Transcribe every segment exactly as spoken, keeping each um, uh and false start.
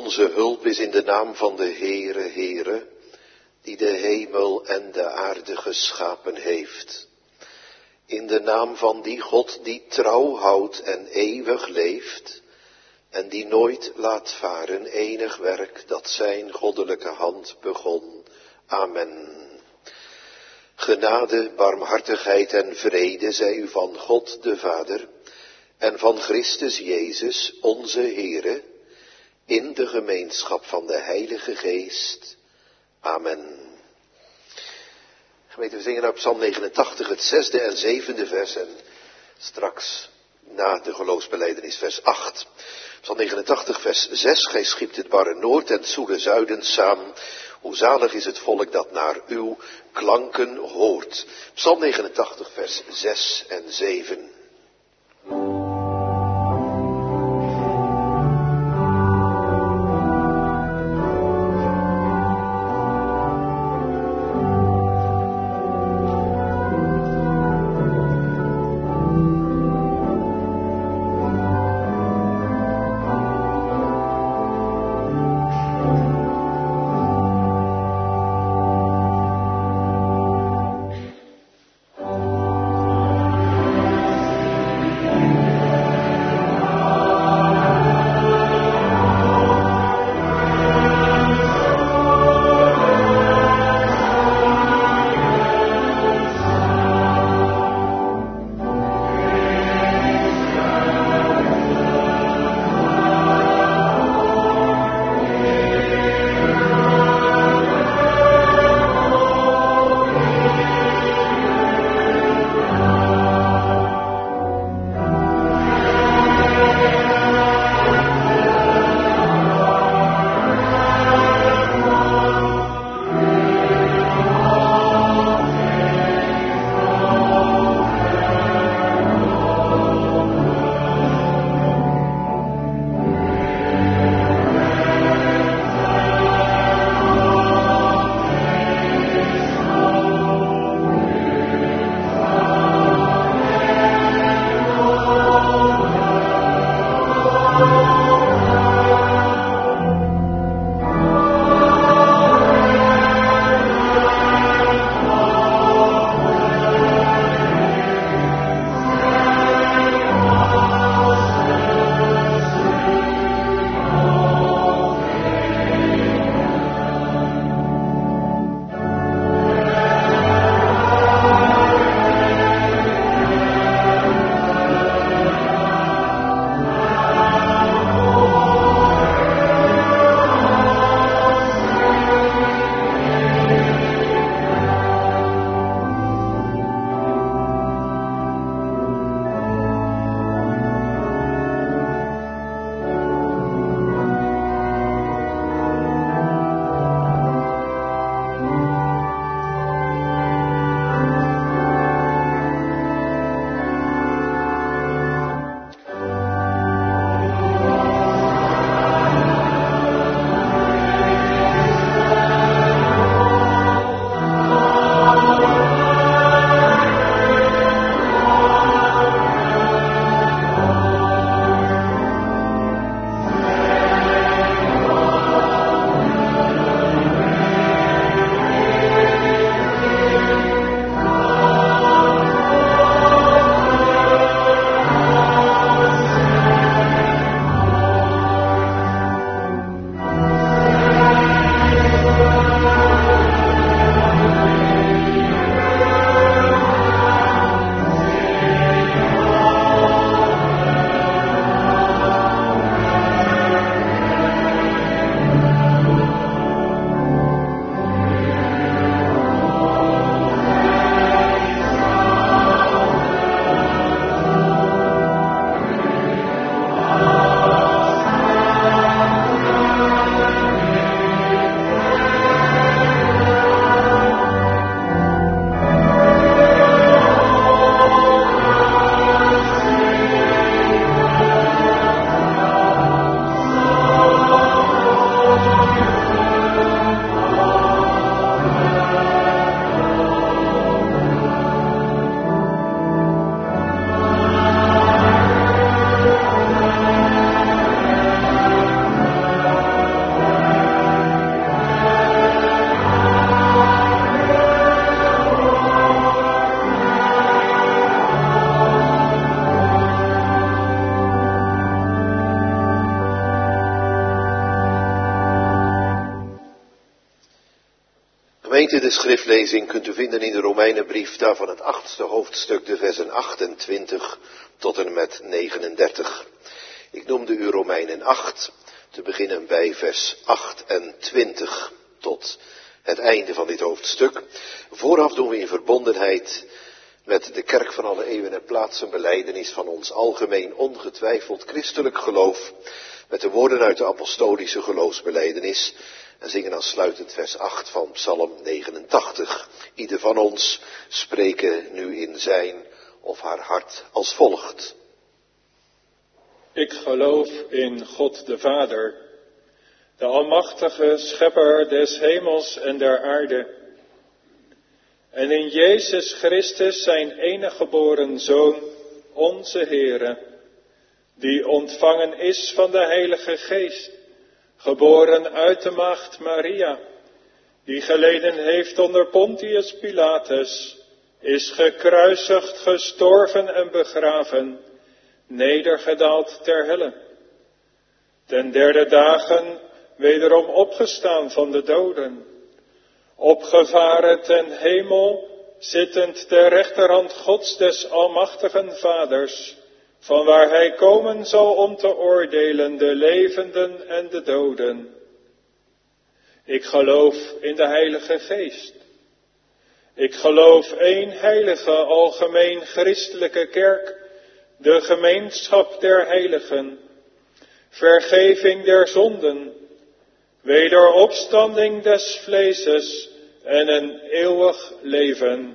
Onze hulp is in de naam van de Heere, Heere, die de hemel en de aarde geschapen heeft. In de naam van die God die trouw houdt en eeuwig leeft, en die nooit laat varen enig werk dat zijn goddelijke hand begon. Amen. Genade, barmhartigheid en vrede zij u van God de Vader en van Christus Jezus, onze Heere, in de gemeenschap van de Heilige Geest. Amen. Gemeente, we zingen uit Psalm negenentachtig, het zesde en zevende vers en straks na de geloofsbelijdenis vers acht. Psalm negenentachtig, vers zes, gij schiept het barre noord en het zoele zuiden saam. Hoe zalig is het volk dat naar uw klanken hoort. Psalm negenentachtig, vers zes en zeven. Gemeente, de schriftlezing kunt u vinden in de Romeinenbrief, daarvan het achtste hoofdstuk, de versen achtentwintig tot en met negenendertig. Ik noemde u Romeinen acht, te beginnen bij vers achtentwintig tot het einde van dit hoofdstuk. Vooraf doen we in verbondenheid met de kerk van alle eeuwen en plaatsen belijdenis van ons algemeen ongetwijfeld christelijk geloof, met de woorden uit de apostolische geloofsbelijdenis, en zingen aansluitend vers acht van Psalm negenentachtig. Ieder van ons spreken nu in zijn of haar hart als volgt. Ik geloof in God de Vader, de almachtige schepper des hemels en der aarde, en in Jezus Christus, zijn enige geboren Zoon, onze Heere, die ontvangen is van de Heilige Geest, geboren uit de maagd Maria, die geleden heeft onder Pontius Pilatus, is gekruisigd, gestorven en begraven, nedergedaald ter helle. Ten derde dagen wederom opgestaan van de doden, opgevaren ten hemel, zittend ter rechterhand Gods des almachtigen Vaders, van waar hij komen zal om te oordelen de levenden en de doden. Ik geloof in de Heilige Geest. Ik geloof één heilige algemeen christelijke kerk, de gemeenschap der heiligen, vergeving der zonden, wederopstanding des vleeses en een eeuwig leven.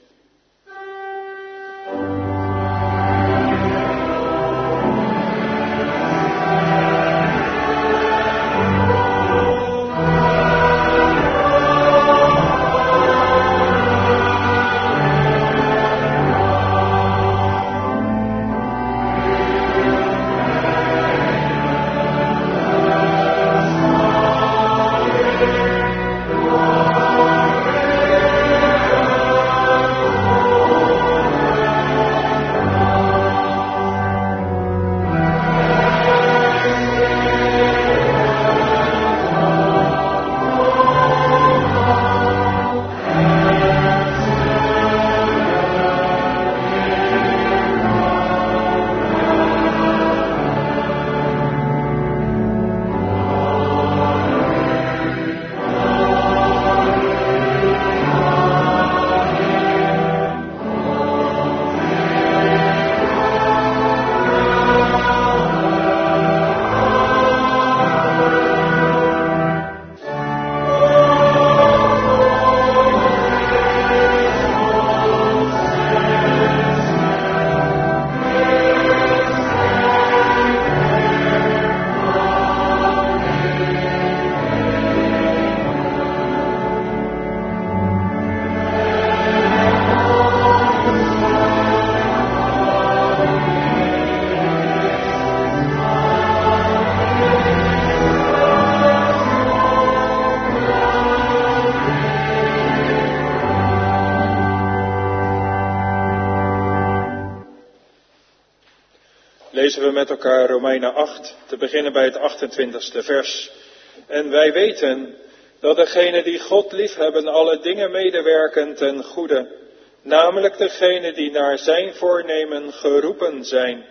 Lezen we met elkaar Romeinen acht, te beginnen bij het achtentwintigste vers. En wij weten dat degenen die God liefhebben alle dingen medewerken ten goede, namelijk degenen die naar zijn voornemen geroepen zijn.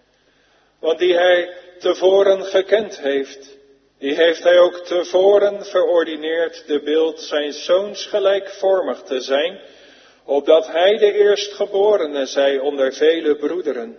Want die hij tevoren gekend heeft, die heeft hij ook tevoren verordineerd de beeld zijn zoons gelijkvormig te zijn, opdat hij de eerstgeborene zij onder vele broederen.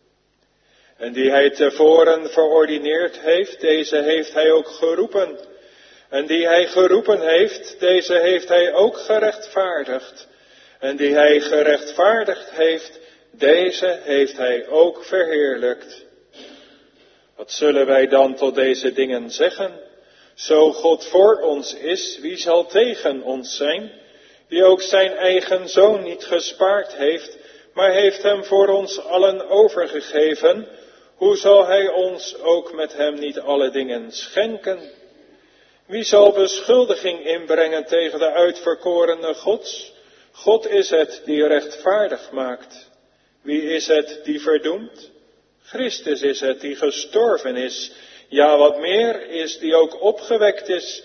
En die hij tevoren verordineerd heeft, deze heeft hij ook geroepen. En die hij geroepen heeft, deze heeft hij ook gerechtvaardigd. En die hij gerechtvaardigd heeft, deze heeft hij ook verheerlijkt. Wat zullen wij dan tot deze dingen zeggen? Zo God voor ons is, wie zal tegen ons zijn? Die ook zijn eigen zoon niet gespaard heeft, maar heeft hem voor ons allen overgegeven. Hoe zal hij ons ook met hem niet alle dingen schenken? Wie zal beschuldiging inbrengen tegen de uitverkorene Gods? God is het die rechtvaardig maakt. Wie is het die verdoemt? Christus is het die gestorven is. Ja, wat meer is, die ook opgewekt is,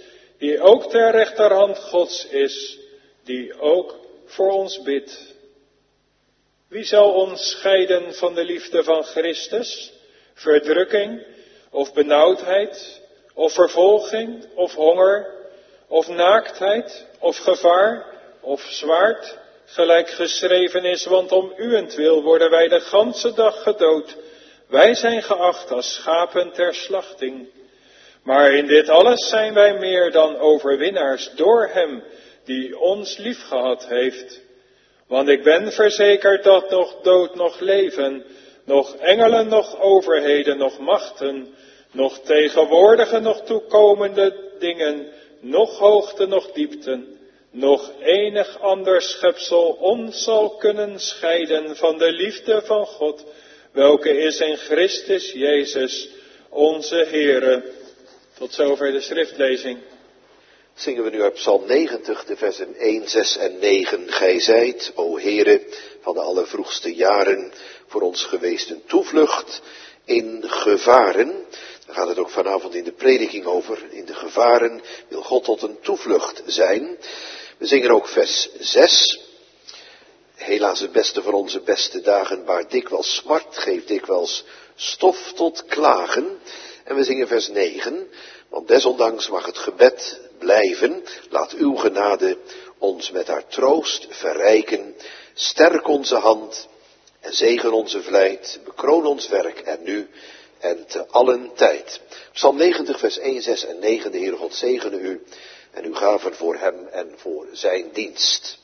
die ook ter rechterhand Gods is, die ook voor ons bidt. Wie zal ons scheiden van de liefde van Christus? Verdrukking, of benauwdheid, of vervolging, of honger, of naaktheid, of gevaar, of zwaard, gelijk geschreven is, want om uwentwil worden wij de ganse dag gedood. Wij zijn geacht als schapen ter slachting. Maar in dit alles zijn wij meer dan overwinnaars door hem die ons liefgehad heeft. Want ik ben verzekerd dat nog dood, nog leven, nog engelen, nog overheden, nog machten, nog tegenwoordige, nog toekomende dingen, nog hoogte, nog diepten, nog enig ander schepsel ons zal kunnen scheiden van de liefde van God, welke is in Christus Jezus, onze Heere. Tot zover de schriftlezing. Zingen we nu uit Psalm negentig, de versen één, zes en negen. Gij zijt, o Heere, van de allervroegste jaren voor ons geweest een toevlucht in gevaren. Daar gaat het ook vanavond in de prediking over. In de gevaren wil God tot een toevlucht zijn. We zingen ook vers zes. Helaas het beste van onze beste dagen baart dikwijls smart, geeft dikwijls stof tot klagen. En we zingen vers negen. Want desondanks mag het gebed blijven. Laat uw genade ons met haar troost verrijken. Sterk onze hand en zegen onze vlijt. Bekroon ons werk en nu en te allen tijd. Psalm negentig vers één, zes en negen. De Heere God zegene u en uw gaven voor hem en voor zijn dienst.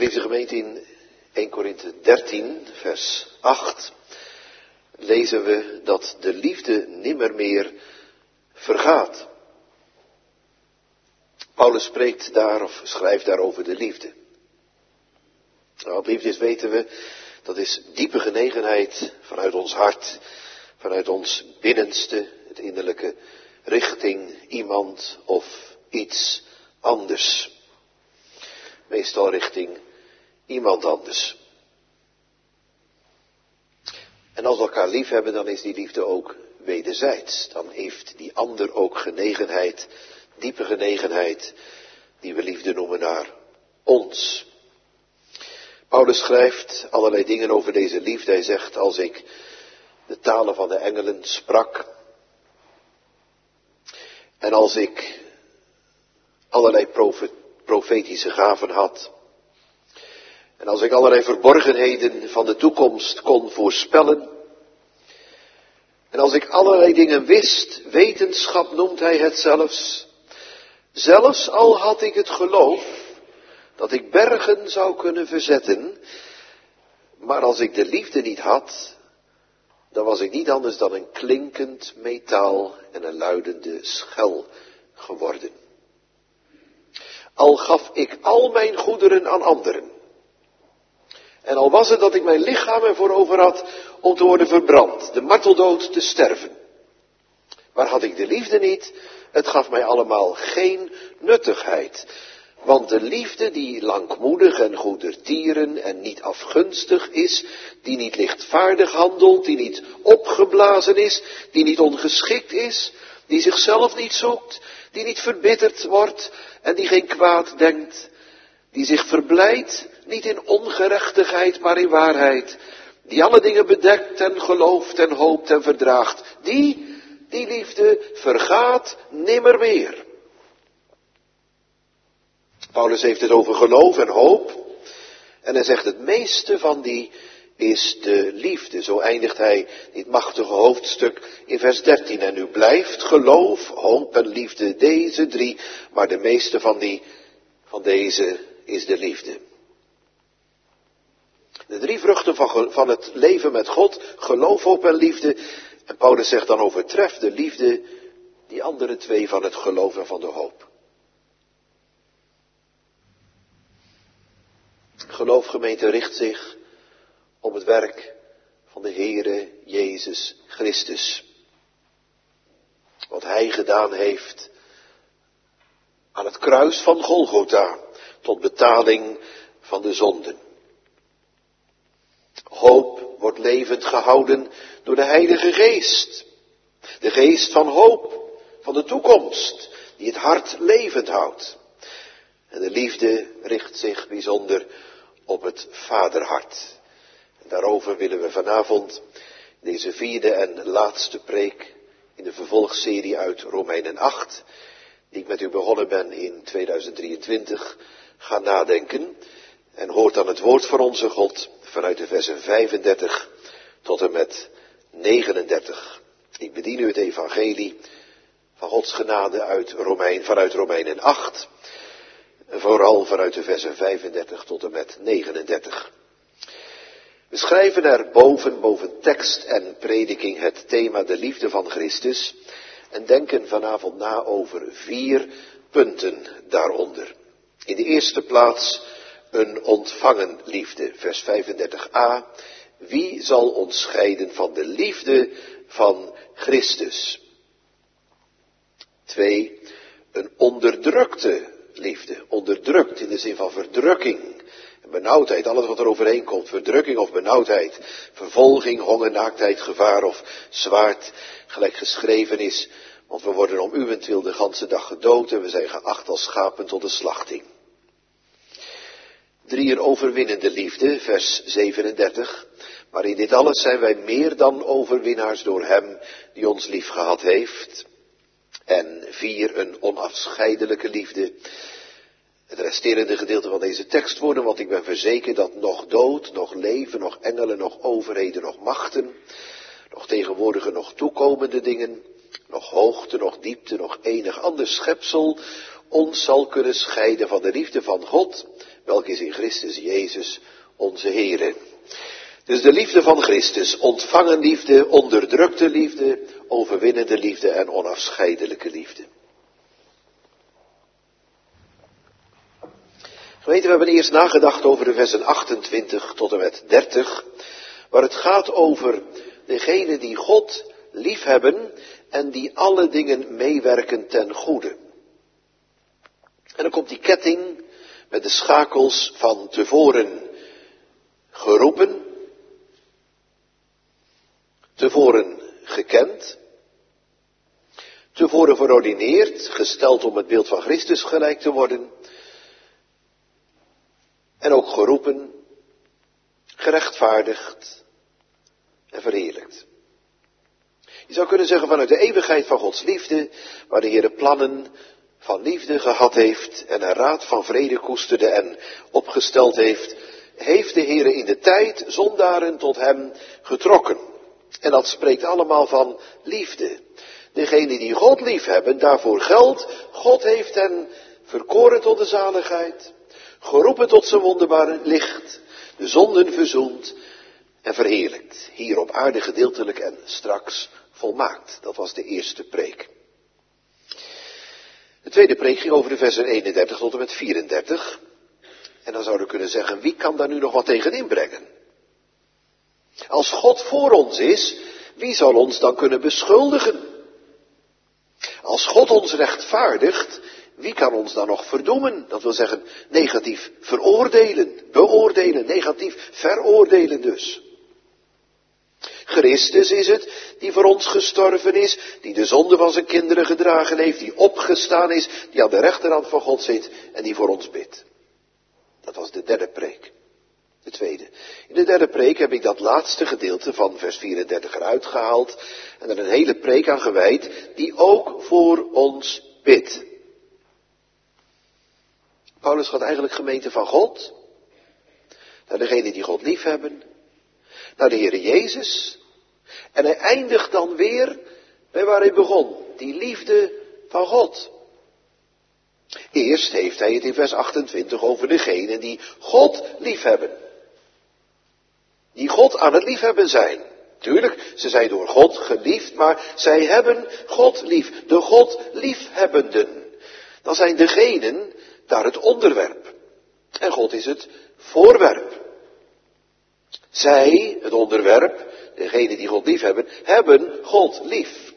Geliefde gemeente, in Eerste Korinthe dertien, vers acht, lezen we dat de liefde nimmer meer vergaat. Paulus spreekt daar of schrijft daar over de liefde. Nou, wat liefde is, weten we, dat is diepe genegenheid vanuit ons hart, vanuit ons binnenste, het innerlijke, richting iemand of iets anders. Meestal richting iemand anders. En als we elkaar lief hebben, dan is die liefde ook wederzijds. Dan heeft die ander ook genegenheid, diepe genegenheid, die we liefde noemen naar ons. Paulus schrijft allerlei dingen over deze liefde. Hij zegt, als ik de talen van de engelen sprak, en als ik allerlei profe- profetische gaven had, en als ik allerlei verborgenheden van de toekomst kon voorspellen, en als ik allerlei dingen wist, wetenschap noemt hij het zelfs, zelfs al had ik het geloof dat ik bergen zou kunnen verzetten, maar als ik de liefde niet had, dan was ik niet anders dan een klinkend metaal en een luidende schel geworden. Al gaf ik al mijn goederen aan anderen, en al was het dat ik mijn lichaam ervoor over had om te worden verbrand, de marteldood te sterven. Maar had ik de liefde niet, het gaf mij allemaal geen nuttigheid. Want de liefde die langmoedig en goedertieren en niet afgunstig is, die niet lichtvaardig handelt, die niet opgeblazen is, die niet ongeschikt is, die zichzelf niet zoekt, die niet verbitterd wordt en die geen kwaad denkt, die zich verblijdt, niet in ongerechtigheid, maar in waarheid, die alle dingen bedekt en gelooft en hoopt en verdraagt, die, die liefde vergaat nimmer meer. Paulus heeft het over geloof en hoop, en hij zegt het meeste van die is de liefde. Zo eindigt hij dit machtige hoofdstuk in vers dertien. En nu blijft geloof, hoop en liefde, deze drie, maar de meeste van die, van deze is de liefde. De drie vruchten van, van het leven met God, geloof, hoop en liefde. En Paulus zegt dan overtreft de liefde die andere twee van het geloof en van de hoop. Geloofgemeente richt zich op het werk van de Heere Jezus Christus. Wat Hij gedaan heeft aan het kruis van Golgotha tot betaling van de zonden. Hoop wordt levend gehouden door de Heilige Geest. De geest van hoop, van de toekomst, die het hart levend houdt. En de liefde richt zich bijzonder op het vaderhart. En daarover willen we vanavond deze vierde en laatste preek in de vervolgserie uit Romeinen acht, die ik met u begonnen ben in tweeduizend drieëntwintig, gaan nadenken. En hoort dan het woord van onze God vanuit de versen vijfendertig tot en met negenendertig. Ik bedien u het evangelie van Gods genade uit Romein, vanuit Romeinen acht. En vooral vanuit de versen vijfendertig tot en met negenendertig. We schrijven er boven, boven tekst en prediking het thema de liefde van Christus. En denken vanavond na over vier punten daaronder. In de eerste plaats een ontvangen liefde. Vers vijfendertig a. Wie zal ons scheiden van de liefde van Christus? Twee. Een onderdrukte liefde. Onderdrukt in de zin van verdrukking. En benauwdheid, alles wat er overheen komt. Verdrukking of benauwdheid. Vervolging, honger, naaktheid, gevaar of zwaard. Gelijk geschreven is. Want we worden om uwentwil de ganse dag gedood en we zijn geacht als schapen tot de slachting. Drie, een overwinnende liefde, vers zevenendertig. Maar in dit alles zijn wij meer dan overwinnaars door hem die ons lief gehad heeft. En vier, een onafscheidelijke liefde. Het resterende gedeelte van deze tekstwoorden, want ik ben verzekerd dat nog dood, nog leven, nog engelen, nog overheden, nog machten, nog tegenwoordige, nog toekomende dingen, nog hoogte, nog diepte, nog enig ander schepsel ons zal kunnen scheiden van de liefde van God, welke is in Christus Jezus onze Heere. Dus de liefde van Christus, ontvangen liefde, onderdrukte liefde, overwinnende liefde en onafscheidelijke liefde. Gemeente, we hebben eerst nagedacht over de versen achtentwintig tot en met dertig, waar het gaat over degenen die God liefhebben en die alle dingen meewerken ten goede. En dan komt die ketting met de schakels van tevoren geroepen, tevoren gekend, tevoren verordineerd, gesteld om het beeld van Christus gelijk te worden, en ook geroepen, gerechtvaardigd en verheerlijkt. Je zou kunnen zeggen vanuit de eeuwigheid van Gods liefde, waar de Heer de plannen van liefde gehad heeft en een raad van vrede koesterde en opgesteld heeft, heeft de Heer in de tijd zondaren tot hem getrokken. En dat spreekt allemaal van liefde. Degenen die God lief hebben, daarvoor geldt, God heeft hen verkoren tot de zaligheid, geroepen tot zijn wonderbare licht, de zonden verzoend en verheerlijkt. Hier op aarde gedeeltelijk en straks volmaakt. Dat was de eerste preek. De tweede preek ging over de versen eenendertig tot en met vierendertig. En dan zouden we kunnen zeggen, wie kan daar nu nog wat tegen inbrengen? Als God voor ons is, wie zal ons dan kunnen beschuldigen? Als God ons rechtvaardigt, wie kan ons dan nog verdoemen? Dat wil zeggen, negatief veroordelen, beoordelen, negatief veroordelen dus. Christus is het die voor ons gestorven is, die de zonde van zijn kinderen gedragen heeft, die opgestaan is, die aan de rechterhand van God zit en die voor ons bidt. Dat was de derde preek. De tweede. In de derde preek heb ik dat laatste gedeelte van vers vierendertig eruit gehaald en er een hele preek aan gewijd die ook voor ons bidt. Paulus gaat eigenlijk gemeente van God, naar degenen die God lief hebben, naar de Heere Jezus. En hij eindigt dan weer bij waar hij begon, die liefde van God. Eerst heeft hij het in vers achtentwintig over degenen die God liefhebben. Die God aan het liefhebben zijn. Tuurlijk, ze zijn door God geliefd, maar zij hebben God lief. De God liefhebbenden. Dan zijn degenen daar het onderwerp. En God is het voorwerp. Zij, het onderwerp, degenen die God lief hebben, hebben God lief.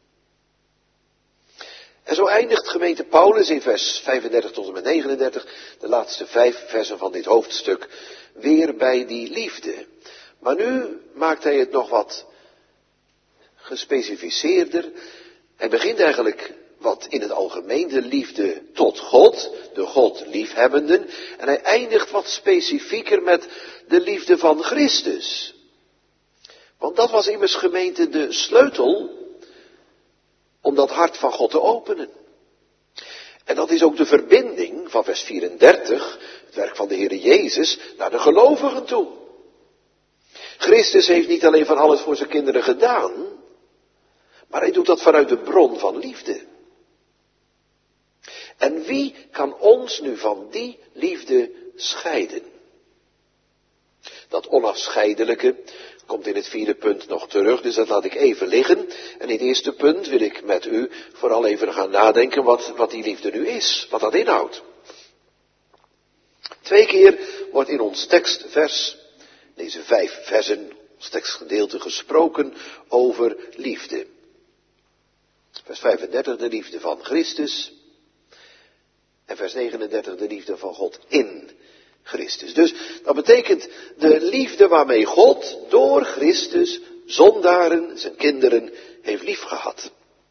En zo eindigt gemeente Paulus in vers vijfendertig tot en met negenendertig, de laatste vijf versen van dit hoofdstuk, weer bij die liefde. Maar nu maakt hij het nog wat gespecificeerder. Hij begint eigenlijk wat in het algemeen de liefde tot God, de God liefhebbenden. En hij eindigt wat specifieker met de liefde van Christus. Want dat was immers gemeente de sleutel om dat hart van God te openen. En dat is ook de verbinding van vers vierendertig, het werk van de Heere Jezus, naar de gelovigen toe. Christus heeft niet alleen van alles voor zijn kinderen gedaan, maar hij doet dat vanuit de bron van liefde. En wie kan ons nu van die liefde scheiden? Dat onafscheidelijke komt in het vierde punt nog terug, dus dat laat ik even liggen. En in het eerste punt wil ik met u vooral even gaan nadenken wat, wat die liefde nu is, wat dat inhoudt. Twee keer wordt in ons tekstvers, deze vijf versen, ons tekstgedeelte gesproken over liefde. Vers vijfendertig, de liefde van Christus. En vers negenendertig, de liefde van God in Christus. Dus dat betekent de liefde waarmee God door Christus zondaren, zijn kinderen, heeft liefgehad.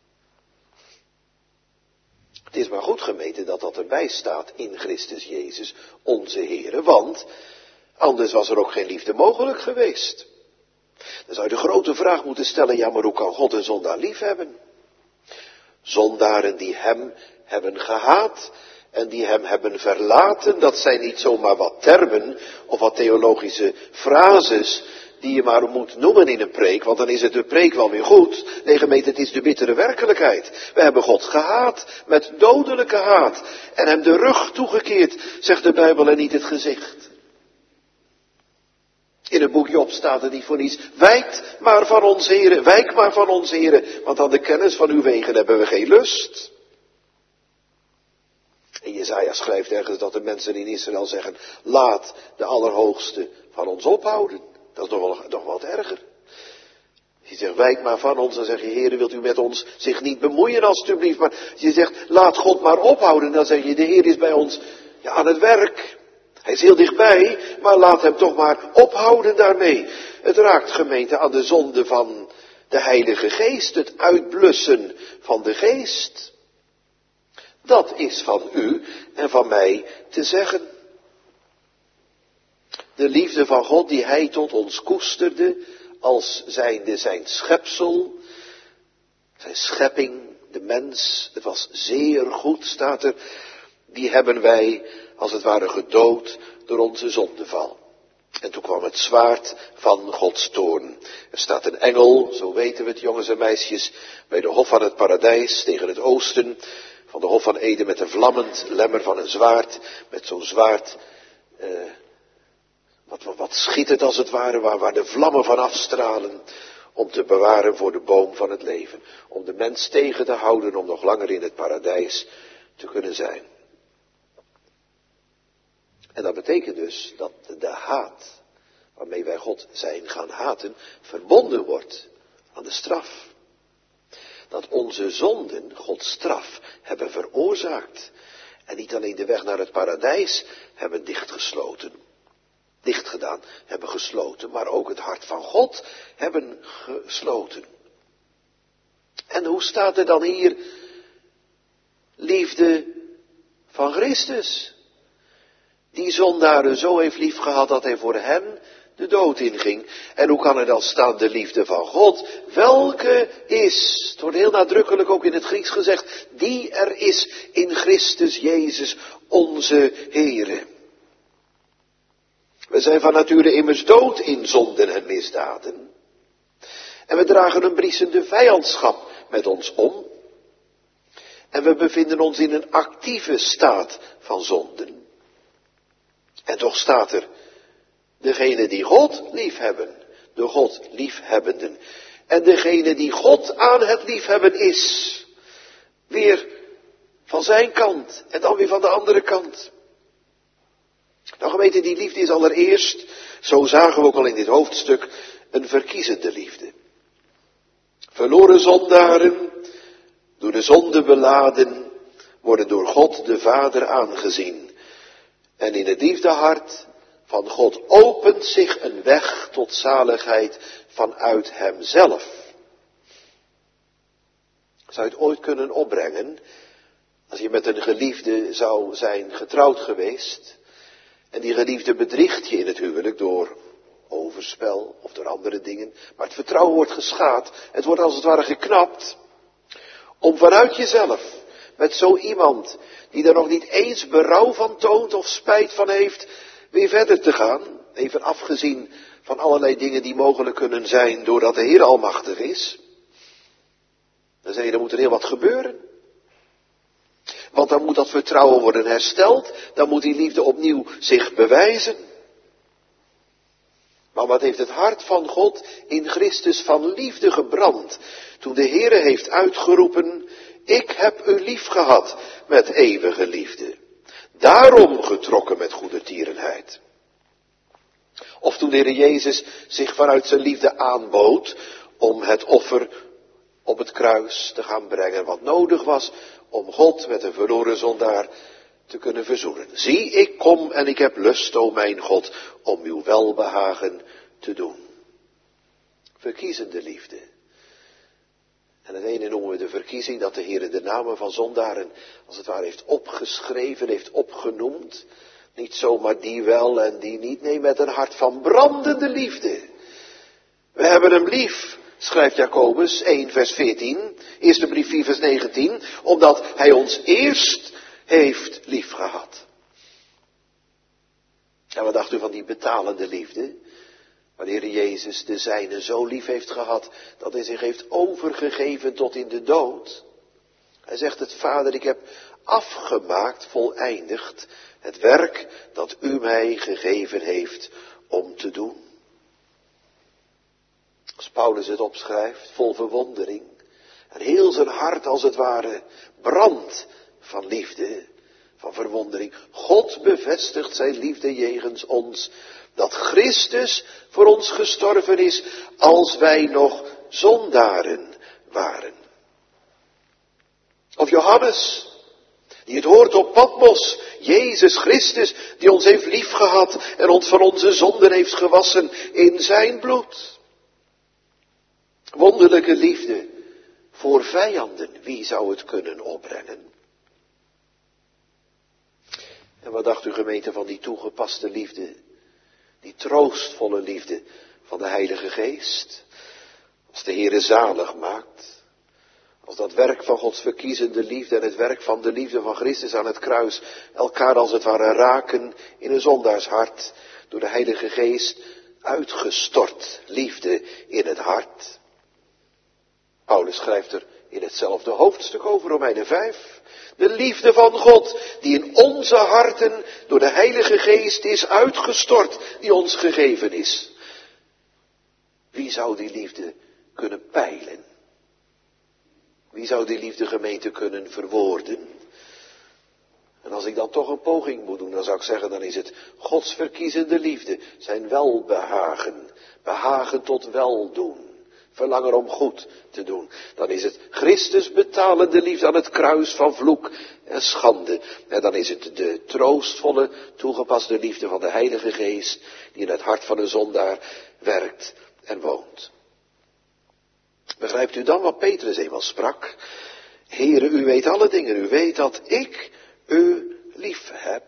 Het is maar goed gemeten dat dat erbij staat in Christus Jezus, onze Heere, want anders was er ook geen liefde mogelijk geweest. Dan zou je de grote vraag moeten stellen, ja, maar hoe kan God een zondaar lief hebben? Zondaren die hem hebben gehaat en die hem hebben verlaten, dat zijn niet zomaar wat termen of wat theologische frases die je maar moet noemen in een preek, want dan is het de preek wel weer goed. Nee, gemeente, het is de bittere werkelijkheid. We hebben God gehaat, met dodelijke haat, en hem de rug toegekeerd, zegt de Bijbel, en niet het gezicht. In het boek Job staat er niet voor niets, wijkt maar van ons Heren, wijk maar van ons Heren, want aan de kennis van uw wegen hebben we geen lust. En Jesaja schrijft ergens dat de mensen in Israël zeggen, laat de Allerhoogste van ons ophouden. Dat is nog wel, nog wat erger. Je zegt, wijk maar van ons, dan zeg je, Heere, wilt u met ons zich niet bemoeien alstublieft. Maar je zegt, laat God maar ophouden, dan zeg je, de Heer is bij ons ja, aan het werk. Hij is heel dichtbij, maar laat hem toch maar ophouden daarmee. Het raakt, gemeente, aan de zonde van de Heilige Geest, het uitblussen van de Geest. Dat is van u en van mij te zeggen. De liefde van God die hij tot ons koesterde, als zijnde zijn schepsel, zijn schepping, de mens, het was zeer goed, staat er, die hebben wij als het ware gedood door onze zondeval. En toen kwam het zwaard van Gods toorn. Er staat een engel, zo weten we het jongens en meisjes, bij de hof van het paradijs tegen het oosten, van de hof van Eden met een vlammend lemmer van een zwaard, met zo'n zwaard, eh, wat, wat, wat schittert als het ware, waar, waar de vlammen van afstralen, om te bewaren voor de boom van het leven. Om de mens tegen te houden, om nog langer in het paradijs te kunnen zijn. En dat betekent dus dat de haat, waarmee wij God zijn gaan haten, verbonden wordt aan de straf. Dat onze zonden Gods straf hebben veroorzaakt. En niet alleen de weg naar het paradijs hebben dichtgesloten. Dichtgedaan, hebben gesloten, maar ook het hart van God hebben gesloten. En hoe staat er dan hier? Liefde van Christus. Die zondaren zo heeft lief gehad dat hij voor hen de dood inging. En hoe kan er dan staan de liefde van God? Welke is, het wordt heel nadrukkelijk ook in het Grieks gezegd, die er is in Christus Jezus onze Heere. We zijn van nature immers dood in zonden en misdaden. En we dragen een briesende vijandschap met ons om. En we bevinden ons in een actieve staat van zonden. En toch staat er, degene die God liefhebben, de God liefhebbenden. En degene die God aan het liefhebben is, weer van zijn kant en dan weer van de andere kant. Nou gemeente, die liefde is allereerst, zo zagen we ook al in dit hoofdstuk, een verkiezende liefde. Verloren zondaren, door de zonde beladen, worden door God de Vader aangezien. En in het liefdehart van God opent zich een weg tot zaligheid vanuit hemzelf. Zou je het ooit kunnen opbrengen, als je met een geliefde zou zijn getrouwd geweest, en die geliefde bedriegt je in het huwelijk door overspel of door andere dingen, maar het vertrouwen wordt geschaad, het wordt als het ware geknapt, om vanuit jezelf, met zo iemand die er nog niet eens berouw van toont of spijt van heeft, weer verder te gaan, even afgezien van allerlei dingen die mogelijk kunnen zijn doordat de Heer almachtig is. Dan zeg je, er moet er heel wat gebeuren. Want dan moet dat vertrouwen worden hersteld, dan moet die liefde opnieuw zich bewijzen. Maar wat heeft het hart van God in Christus van liefde gebrand, toen de Heere heeft uitgeroepen, ik heb u lief gehad met eeuwige liefde. Daarom getrokken met goede tierenheid. Of toen de Heer Jezus zich vanuit zijn liefde aanbood om het offer op het kruis te gaan brengen wat nodig was om God met een verloren zondaar te kunnen verzoenen. Zie, ik kom en ik heb lust, o mijn God, om uw welbehagen te doen. Verkiezende liefde. En het ene noemen we de verkiezing, dat de Heer de namen van zondaren als het ware heeft opgeschreven, heeft opgenoemd. Niet zomaar die wel en die niet, nee, met een hart van brandende liefde. We hebben hem lief, schrijft Jacobus één vers veertien, eerste brief vier vers negentien, omdat hij ons eerst heeft lief gehad. En wat dacht u van die betalende liefde? Wanneer Jezus de zijnen zo lief heeft gehad, dat hij zich heeft overgegeven tot in de dood. Hij zegt het, Vader, ik heb afgemaakt, voleindigd, het werk dat u mij gegeven heeft om te doen. Als Paulus het opschrijft, vol verwondering, en heel zijn hart als het ware brandt van liefde, van verwondering. God bevestigt zijn liefde jegens ons, dat Christus voor ons gestorven is, als wij nog zondaren waren. Of Johannes, die het hoort op Patmos, Jezus Christus, die ons heeft liefgehad en ons van onze zonden heeft gewassen in zijn bloed. Wonderlijke liefde voor vijanden, wie zou het kunnen opbrengen? En wat dacht u, gemeente, van die toegepaste liefde, die troostvolle liefde van de Heilige Geest? Als de Heere zalig maakt, als dat werk van Gods verkiezende liefde en het werk van de liefde van Christus aan het kruis elkaar als het ware raken in een zondaarshart, door de Heilige Geest uitgestort liefde in het hart. Paulus schrijft er in hetzelfde hoofdstuk over, Romeinen vijf. De liefde van God, die in onze harten door de Heilige Geest is uitgestort, die ons gegeven is. Wie zou die liefde kunnen peilen? Wie zou die liefde, gemeente, kunnen verwoorden? En als ik dan toch een poging moet doen, dan zou ik zeggen, dan is het Gods verkiezende liefde, zijn welbehagen, behagen tot weldoen. Verlangen om goed te doen. Dan is het Christus betalende liefde aan het kruis van vloek en schande. En dan is het de troostvolle, toegepaste liefde van de Heilige Geest, die in het hart van de zondaar werkt en woont. Begrijpt u dan wat Petrus eenmaal sprak? Heere, u weet alle dingen, u weet dat ik u lief heb.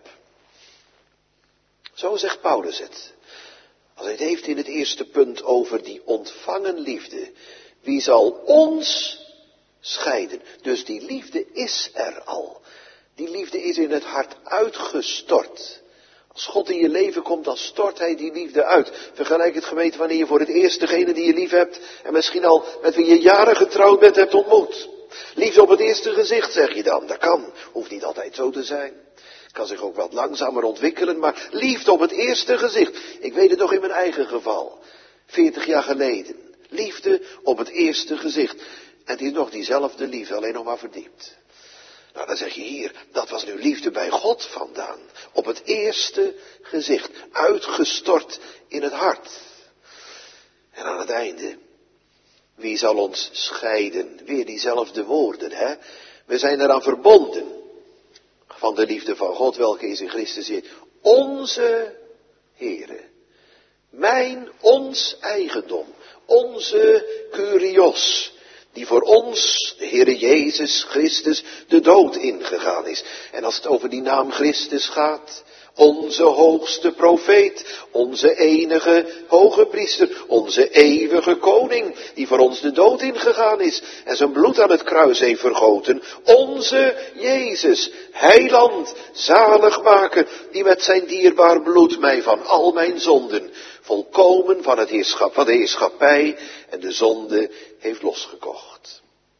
Zo zegt Paulus het. Als hij het heeft in het eerste punt over die ontvangen liefde. Wie zal ons scheiden? Dus die liefde is er al. Die liefde is in het hart uitgestort. Als God in je leven komt, dan stort hij die liefde uit. Vergelijk het, gemeente, wanneer je voor het eerst degene die je lief hebt en misschien al met wie je jaren getrouwd bent hebt ontmoet. Liefde op het eerste gezicht, zeg je dan. Dat kan. Hoeft niet altijd zo te zijn. Kan zich ook wat langzamer ontwikkelen, maar liefde op het eerste gezicht. Ik weet het nog in mijn eigen geval. Veertig jaar geleden. Liefde op het eerste gezicht. En het is nog diezelfde liefde, alleen nog maar verdiept. Nou, dan zeg je hier, dat was nu liefde bij God vandaan. Op het eerste gezicht. Uitgestort in het hart. En aan het einde, wie zal ons scheiden? Weer diezelfde woorden, hè? We zijn eraan verbonden. Van de liefde van God, welke is in Christus Heer. Onze Heere. Mijn, ons eigendom. Onze Kyrios. Die voor ons, de Heere Jezus Christus, de dood ingegaan is. En als het over die naam Christus gaat, onze hoogste profeet, onze enige hoge priester, onze eeuwige koning, die voor ons de dood ingegaan is en zijn bloed aan het kruis heeft vergoten, onze Jezus, heiland, zaligmaker, die met zijn dierbaar bloed mij van al mijn zonden volkomen van, het heerschap, van de heerschappij en de zonde heeft losgekocht.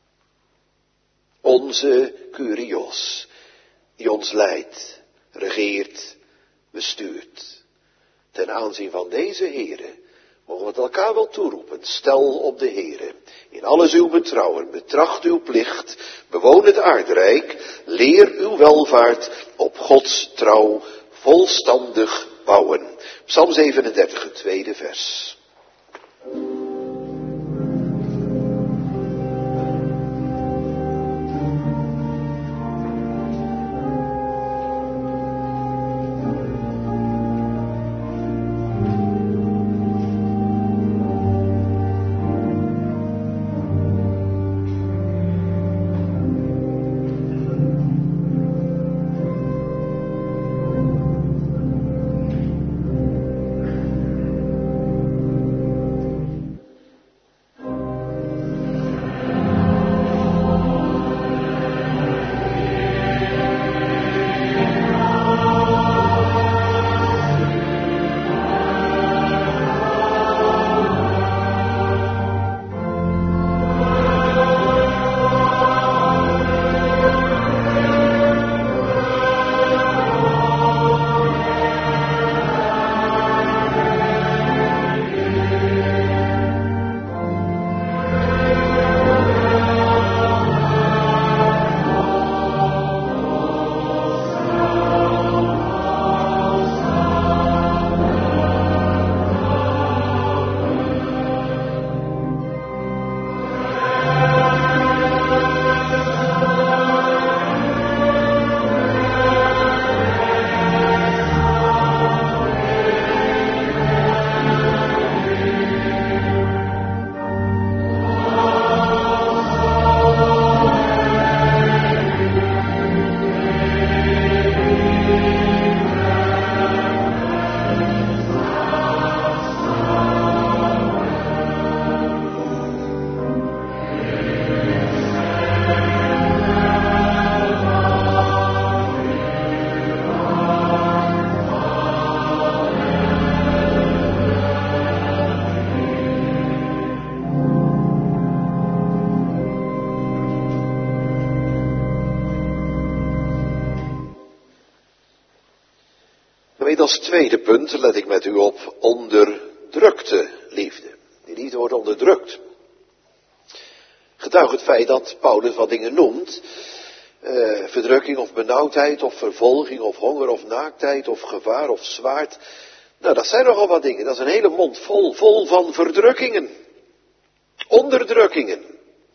Onze Kyrios, die ons leidt, regeert, bestuurt. Ten aanzien van deze Heere mogen we het elkaar wel toeroepen. Stel op de Heere. In alles uw betrouwen, betracht uw plicht, bewoon het aardrijk, leer uw welvaart op Gods trouw volstandig bouwen. Psalm zevenendertig, het tweede vers. als tweede punt, let ik met u op, onderdrukte liefde. Die liefde wordt onderdrukt. Getuigt het feit dat Paulus wat dingen noemt, uh, verdrukking of benauwdheid of vervolging of honger of naaktheid of gevaar of zwaard. Nou, dat zijn nogal wat dingen. Dat is een hele mond vol, vol van verdrukkingen. Onderdrukkingen.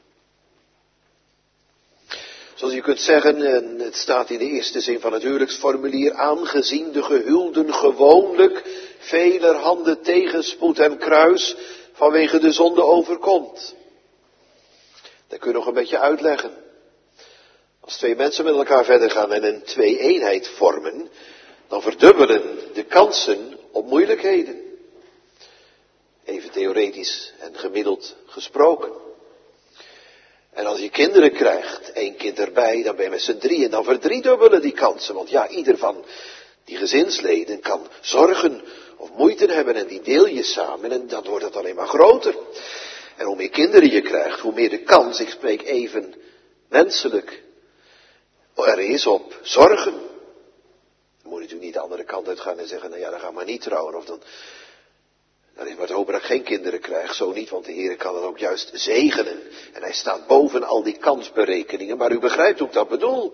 Zoals je kunt zeggen, en het staat in de eerste zin van het huwelijksformulier, aangezien de gehuwden gewoonlijk velerhande tegenspoed en kruis vanwege de zonde overkomt. Dat kun je nog een beetje uitleggen. Als twee mensen met elkaar verder gaan en een twee-eenheid vormen, dan verdubbelen de kansen op moeilijkheden. Even theoretisch en gemiddeld gesproken. En als je kinderen krijgt, één kind erbij, dan ben je met z'n drieën, dan verdriedubbelen die kansen. Want ja, ieder van die gezinsleden kan zorgen of moeite hebben en die deel je samen en dan wordt het alleen maar groter. En hoe meer kinderen je krijgt, hoe meer de kans, ik spreek even menselijk, er is op zorgen. Dan moet je natuurlijk niet de andere kant uit gaan en zeggen, nou ja, dan gaan we maar niet trouwen. Of dan, dan is maar te hopen dat ik geen kinderen krijg. Zo niet, want de Heer kan het ook juist zegenen. En hij staat boven al die kansberekeningen. Maar u begrijpt hoe ik dat bedoel.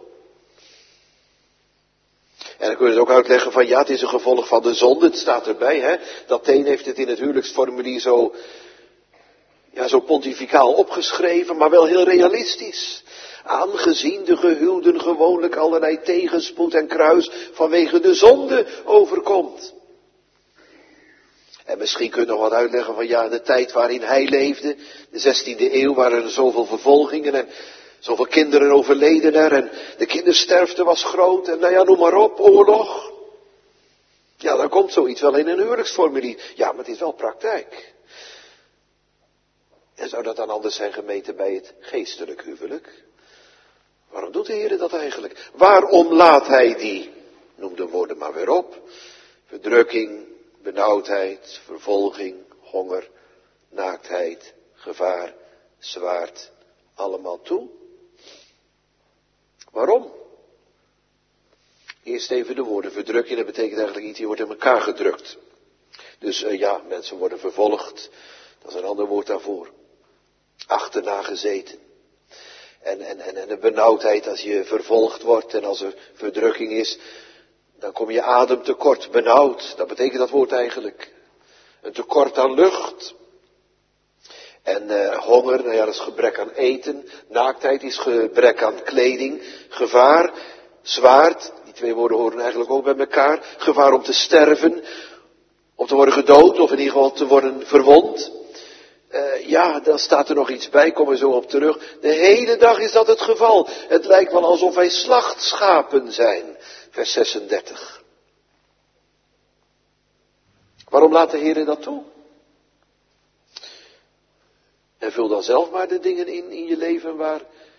En dan kun je het ook uitleggen van, ja, het is een gevolg van de zonde. Het staat erbij, hè. Dat een heeft het in het huwelijksformulier zo, ja, zo pontificaal opgeschreven, maar wel heel realistisch. Aangezien de gehuwden gewoonlijk allerlei tegenspoed en kruis vanwege de zonde overkomt. En misschien kun je nog wat uitleggen van ja, in de tijd waarin hij leefde, de zestiende eeuw, waren er zoveel vervolgingen en zoveel kinderen overleden er en de kindersterfte was groot en nou ja, noem maar op, oorlog. Ja, dan komt zoiets wel in een huwelijksformulier. Ja, maar het is wel praktijk. En zou dat dan anders zijn gemeten bij het geestelijk huwelijk? Waarom doet de Heer dat eigenlijk? Waarom laat hij die, noem de woorden maar weer op, verdrukking, benauwdheid, vervolging, honger, naaktheid, gevaar, zwaard, allemaal toe? Waarom? Eerst even de woorden verdrukking, dat betekent eigenlijk iets, die wordt in elkaar gedrukt. Dus uh, ja, mensen worden vervolgd, dat is een ander woord daarvoor. Achterna gezeten. En, en, en, en de benauwdheid als je vervolgd wordt en als er verdrukking is, dan kom je ademtekort, benauwd. Dat betekent dat woord eigenlijk. Een tekort aan lucht. En uh, honger, nou ja, dat is gebrek aan eten. Naaktheid is gebrek aan kleding. Gevaar, zwaard, die twee woorden horen eigenlijk ook bij elkaar. Gevaar om te sterven, om te worden gedood of in ieder geval te worden verwond. Uh, ja, dan staat er nog iets bij, kom er zo op terug. De hele dag is dat het geval. Het lijkt wel alsof wij slachtschapen zijn. Vers zesendertig. Waarom laat de Heer dat toe? En vul dan zelf maar de dingen in, in je leven waar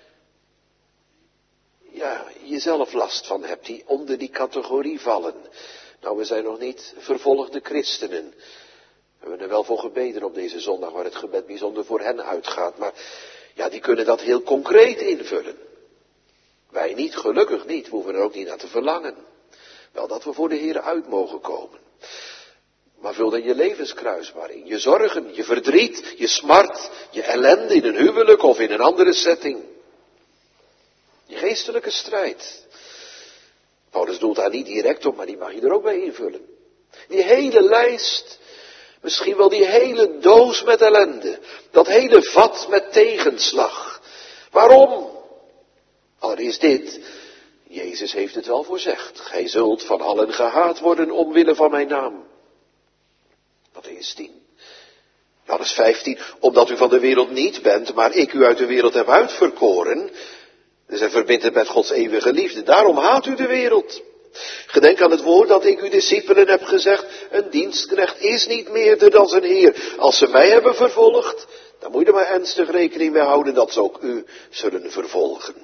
ja, je zelf last van hebt, die onder die categorie vallen. Nou, we zijn nog niet vervolgde christenen. We hebben er wel voor gebeden op deze zondag, waar het gebed bijzonder voor hen uitgaat. Maar ja, die kunnen dat heel concreet invullen. Wij niet, gelukkig niet, we hoeven er ook niet naar te verlangen. Wel dat we voor de Heer uit mogen komen. Maar vul dan je levenskruis maar in. Je zorgen, je verdriet, je smart, je ellende in een huwelijk of in een andere setting. Je geestelijke strijd. Paulus doelt daar niet direct op, maar die mag je er ook bij invullen. Die hele lijst, misschien wel die hele doos met ellende. Dat hele vat met tegenslag. Waarom? Allereerst dit. Jezus heeft het wel voorzegd. Gij zult van allen gehaat worden omwille van mijn naam. Mattheüs tien. Johannes vijftien. Omdat u van de wereld niet bent, maar ik u uit de wereld heb uitverkoren. Dus hij verbindt het met Gods eeuwige liefde. Daarom haat u de wereld. Gedenk aan het woord dat ik uw discipelen heb gezegd. Een dienstknecht is niet meerder dan zijn Heer. Als ze mij hebben vervolgd, dan moet je er maar ernstig rekening mee houden dat ze ook u zullen vervolgen.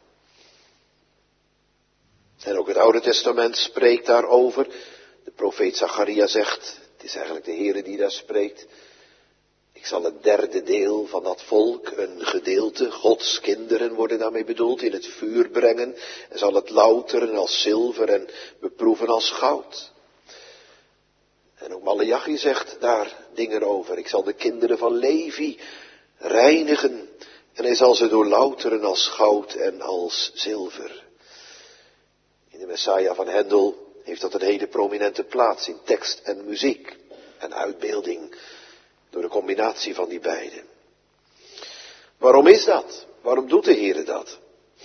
En ook het Oude Testament spreekt daarover. De profeet Zacharia zegt, het is eigenlijk de Heere die daar spreekt. Ik zal het derde deel van dat volk, een gedeelte, Gods kinderen worden daarmee bedoeld, in het vuur brengen. En zal het louteren als zilver en beproeven als goud. En ook Maleachi zegt daar dingen over. Ik zal de kinderen van Levi reinigen en hij zal ze doorlouteren als goud en als zilver. In de Messiah van Hendel heeft dat een hele prominente plaats in tekst en muziek en uitbeelding door de combinatie van die beide. Waarom is dat? Waarom doet de Heer dat?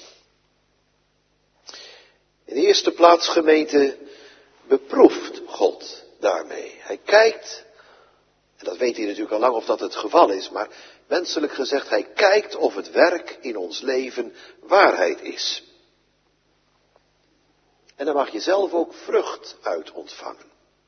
In de eerste plaats, gemeente, beproeft God daarmee. Hij kijkt, en dat weet hij natuurlijk al lang of dat het geval is, maar menselijk gezegd, hij kijkt of het werk in ons leven waarheid is. En daar mag je zelf ook vrucht uit ontvangen.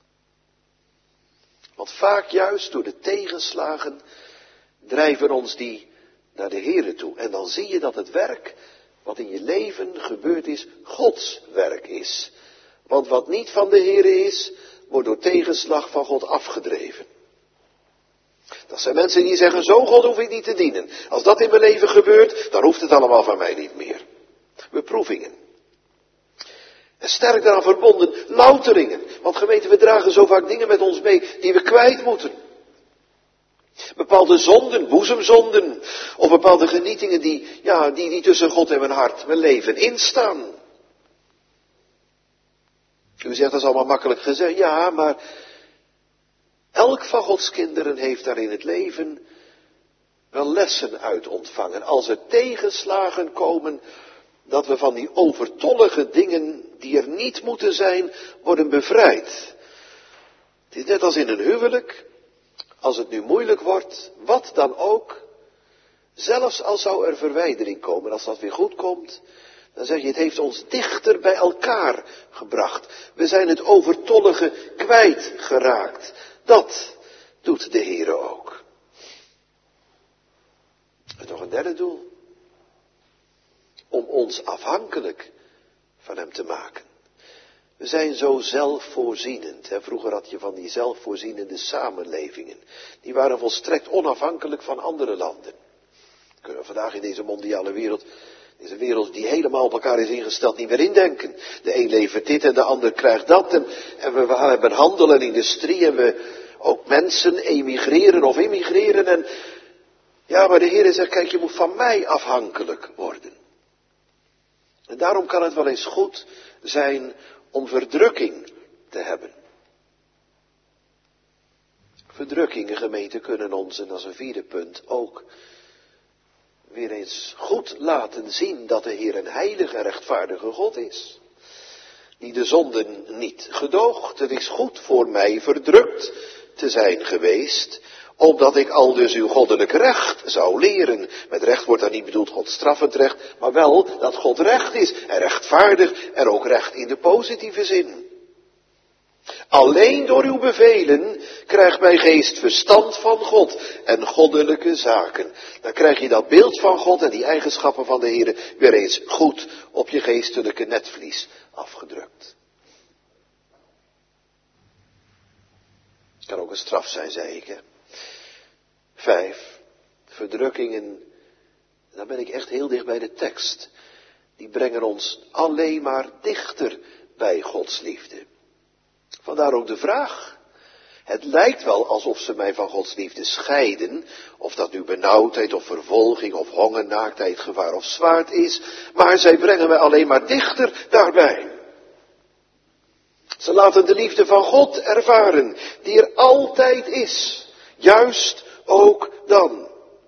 Want vaak juist door de tegenslagen drijven ons die naar de Here toe. En dan zie je dat het werk wat in je leven gebeurd is, Gods werk is. Want wat niet van de Here is, wordt door tegenslag van God afgedreven. Dat zijn mensen die zeggen, zo God hoef ik niet te dienen. Als dat in mijn leven gebeurt, dan hoeft het allemaal van mij niet meer. Beproevingen. En sterk daaraan verbonden, louteringen. Want gemeente, we dragen zo vaak dingen met ons mee die we kwijt moeten. Bepaalde zonden, boezemzonden. Of bepaalde genietingen die, ja, die, die tussen God en mijn hart, mijn leven instaan. U zegt, dat is allemaal makkelijk gezegd. Ja, maar elk van Gods kinderen heeft daar in het leven wel lessen uit ontvangen. Als er tegenslagen komen, dat we van die overtollige dingen die er niet moeten zijn, worden bevrijd. Het is net als in een huwelijk. Als het nu moeilijk wordt, wat dan ook, zelfs al zou er verwijdering komen, als dat weer goed komt, dan zeg je, het heeft ons dichter bij elkaar gebracht. We zijn het overtollige kwijtgeraakt. Dat doet de Heere ook. En nog een derde doel. Om ons afhankelijk van hem te maken. We zijn zo zelfvoorzienend. Hè? Vroeger had je van die zelfvoorzienende samenlevingen. Die waren volstrekt onafhankelijk van andere landen. Kunnen we vandaag in deze mondiale wereld, deze wereld die helemaal op elkaar is ingesteld, niet meer indenken. De een levert dit en de ander krijgt dat. En, en we, we hebben handel en industrie en we ook mensen emigreren of immigreren. En ja, maar de Heer zegt, kijk, je moet van mij afhankelijk worden. En daarom kan het wel eens goed zijn om verdrukking te hebben. Verdrukkingen, gemeente, kunnen ons, en dat is een vierde punt, ook weer eens goed laten zien dat de Heer een heilige en rechtvaardige God is. Die de zonden niet gedoogt. Het is goed voor mij verdrukt te zijn geweest, opdat ik al dus uw goddelijk recht zou leren. Met recht wordt daar niet bedoeld God straffend recht, maar wel dat God recht is en rechtvaardig en ook recht in de positieve zin. Alleen door uw bevelen krijgt mijn geest verstand van God en goddelijke zaken. Dan krijg je dat beeld van God en die eigenschappen van de Heer weer eens goed op je geestelijke netvlies afgedrukt. Het kan ook een straf zijn, zei ik, hè. Vijf, verdrukkingen, dan ben ik echt heel dicht bij de tekst. Die brengen ons alleen maar dichter bij Gods liefde. Vandaar ook de vraag. Het lijkt wel alsof ze mij van Gods liefde scheiden, of dat nu benauwdheid of vervolging of honger, naaktheid, gevaar of zwaard is, maar zij brengen mij alleen maar dichter daarbij. Ze laten de liefde van God ervaren, die er altijd is, juist ook dan.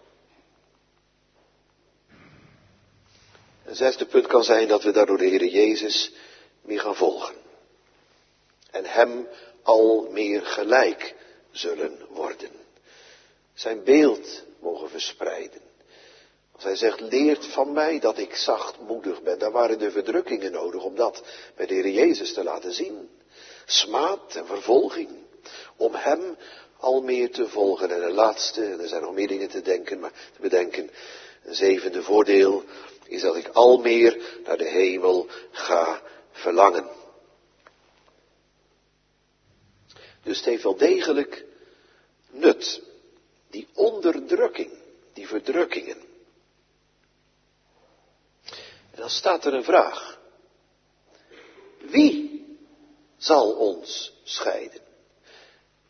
Een zesde punt kan zijn dat we daardoor de Heer Jezus meer gaan volgen. En hem al meer gelijk zullen worden. Zijn beeld mogen verspreiden. Als hij zegt, leert van mij dat ik zachtmoedig ben. Daar waren de verdrukkingen nodig om dat bij de Heer Jezus te laten zien. Smaad en vervolging. Om hem al meer te volgen. En een laatste, er zijn nog meer dingen te denken, maar te bedenken. Een zevende voordeel is dat ik al meer naar de hemel ga verlangen. Dus het heeft wel degelijk nut. Die onderdrukking, die verdrukkingen. En dan staat er een vraag. Wie zal ons scheiden?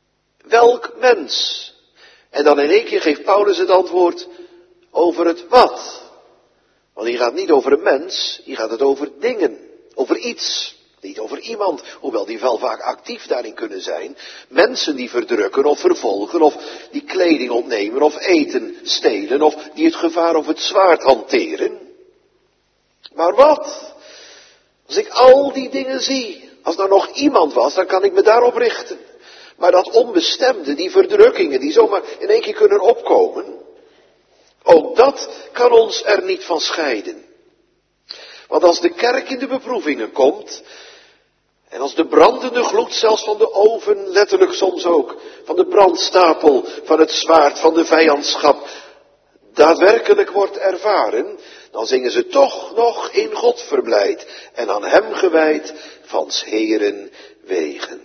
Welk mens? En dan in één keer geeft Paulus het antwoord over het wat. Want hier gaat het niet over een mens, hier gaat het over dingen, over iets. Niet over iemand, hoewel die wel vaak actief daarin kunnen zijn. Mensen die verdrukken of vervolgen, of die kleding ontnemen, of eten stelen, of die het gevaar of het zwaard hanteren. Maar wat? Als ik al die dingen zie, als er nog iemand was, dan kan ik me daarop richten. Maar dat onbestemde, die verdrukkingen, die zomaar in één keer kunnen opkomen, ook dat kan ons er niet van scheiden. Want als de kerk in de beproevingen komt, en als de brandende gloed zelfs van de oven, letterlijk soms ook, van de brandstapel, van het zwaard, van de vijandschap, daadwerkelijk wordt ervaren, dan zingen ze toch nog in God verblijd en aan hem gewijd van 's Heeren wegen.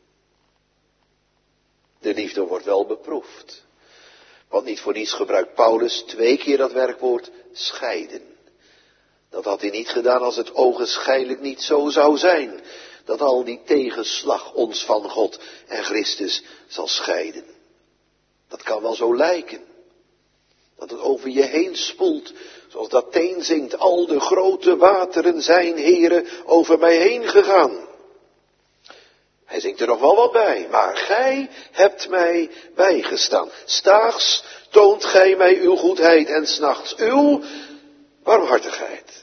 De liefde wordt wel beproefd. Want niet voor niets gebruikt Paulus twee keer dat werkwoord scheiden. Dat had hij niet gedaan als het ogenschijnlijk niet zo zou zijn. Dat al die tegenslag ons van God en Christus zal scheiden. Dat kan wel zo lijken. Dat het over je heen spoelt. Zoals dat teen zingt. Al de grote wateren zijn, Heere, over mij heen gegaan. Hij zingt er nog wel wat bij. Maar gij hebt mij bijgestaan. Staags toont gij mij uw goedheid en 's nachts uw barmhartigheid.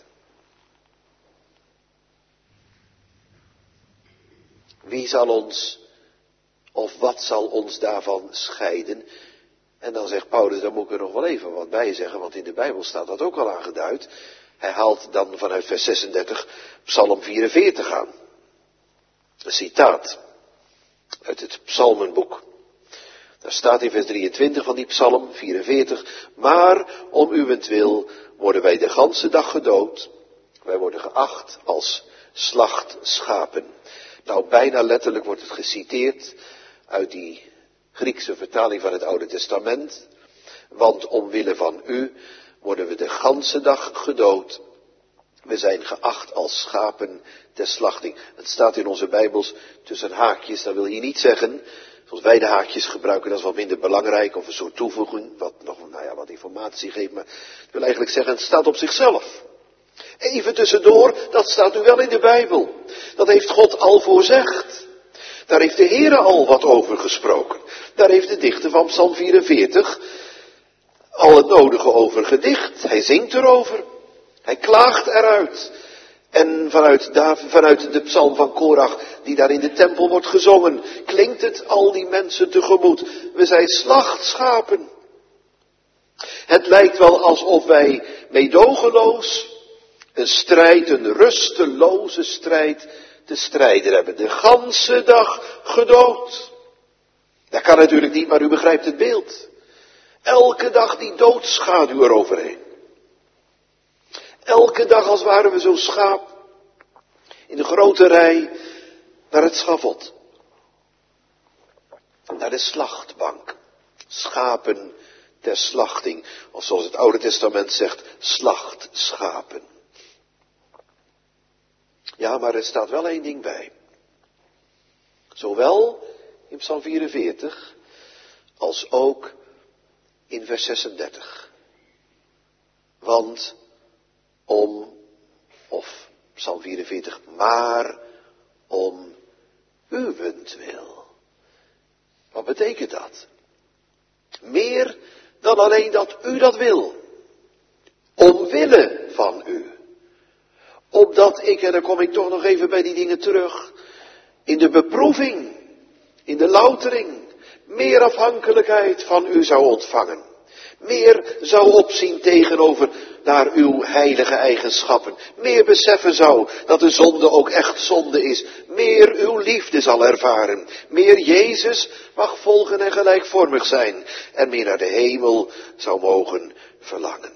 Wie zal ons, of wat zal ons daarvan scheiden? En dan zegt Paulus, daar moet ik er nog wel even wat bij zeggen, want in de Bijbel staat dat ook al aangeduid. Hij haalt dan vanuit vers zesendertig Psalm vierenveertig aan. Een citaat uit het Psalmenboek. Daar staat in vers drieëntwintig van die Psalm vierenveertig. Maar om uwentwil worden wij de ganse dag gedood. Wij worden geacht als slachtschapen. Nou, bijna letterlijk wordt het geciteerd uit die Griekse vertaling van het Oude Testament. Want omwille van u worden we de ganse dag gedood. We zijn geacht als schapen ter slachting. Het staat in onze Bijbels tussen haakjes. Dat wil hier niet zeggen, zoals wij de haakjes gebruiken, dat is wat minder belangrijk. Of een soort toevoeging, wat nog nou ja, wat informatie geeft. Maar het wil eigenlijk zeggen, het staat op zichzelf. Even tussendoor, dat staat nu wel in de Bijbel. Dat heeft God al voorzegd. Daar heeft de Heere al wat over gesproken. Daar heeft de dichter van Psalm vierenveertig al het nodige over gedicht. Hij zingt erover. Hij klaagt eruit. En vanuit, daar, vanuit de psalm van Korach, die daar in de tempel wordt gezongen, klinkt het al die mensen tegemoet. We zijn slachtschapen. Het lijkt wel alsof wij meedogenloos een strijd, een rusteloze strijd te strijden hebben. De ganse dag gedood. Dat kan natuurlijk niet, maar u begrijpt het beeld. Elke dag die doodschaduw eroverheen. Elke dag als waren we zo'n schaap in de grote rij naar het schavot. Naar de slachtbank. Schapen ter slachting. Of zoals het Oude Testament zegt, slachtschapen. Ja, maar er staat wel één ding bij. Zowel in Psalm vierenveertig als ook in vers zesendertig. Want om, of Psalm vierenveertig, maar om uwentwil. Wat betekent dat? Meer dan alleen dat u dat wil. Omwille van u. Opdat ik, en dan kom ik toch nog even bij die dingen terug, in de beproeving, in de loutering, meer afhankelijkheid van u zou ontvangen. Meer zou opzien tegenover naar uw heilige eigenschappen. Meer beseffen zou dat de zonde ook echt zonde is. Meer uw liefde zal ervaren. Meer Jezus mag volgen en gelijkvormig zijn. En meer naar de hemel zou mogen verlangen.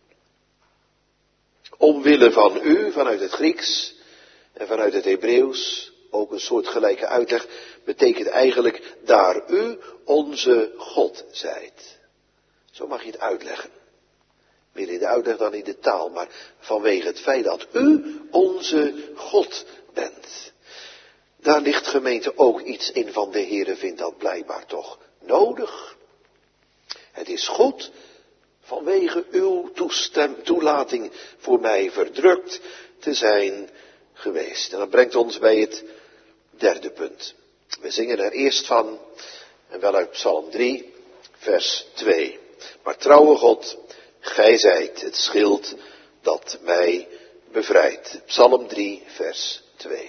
Omwille van u, vanuit het Grieks en vanuit het Hebreeuws, ook een soortgelijke uitleg, betekent eigenlijk daar u onze God zijt. Zo mag je het uitleggen. Meer in de uitleg dan in de taal, maar vanwege het feit dat u onze God bent. Daar ligt, gemeente, ook iets in van de Heere vindt dat blijkbaar toch nodig. Het is goed vanwege uw toestem, toelating voor mij verdrukt te zijn geweest. En dat brengt ons bij het derde punt. We zingen er eerst van, en wel uit Psalm drie, vers twee. Maar trouwe God, gij zijt het schild dat mij bevrijdt. Psalm drie, vers twee.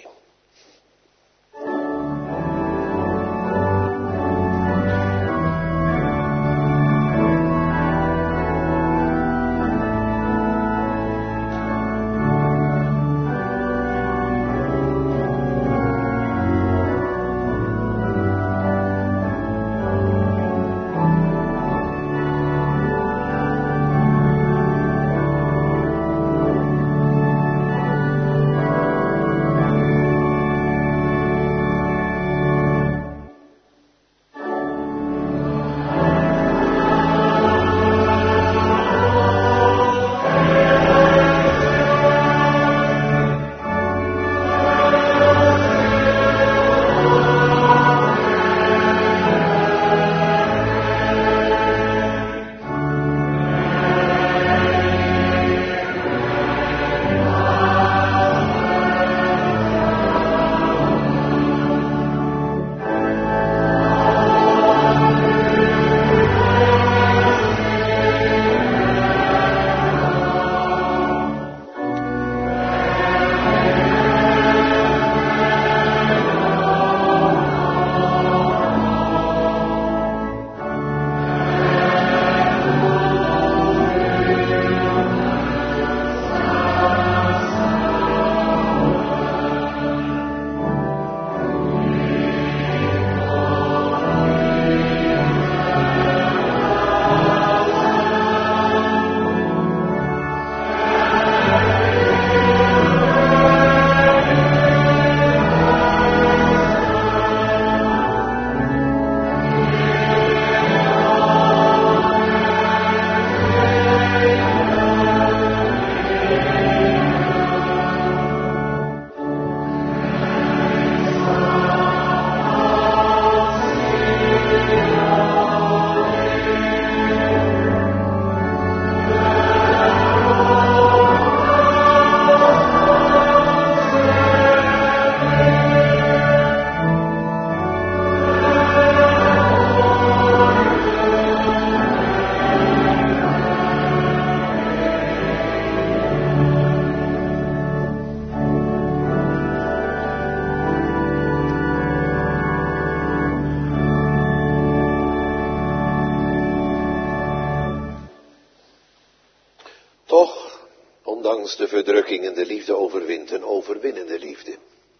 Ondanks de verdrukkingen de liefde overwint, een overwinnende liefde.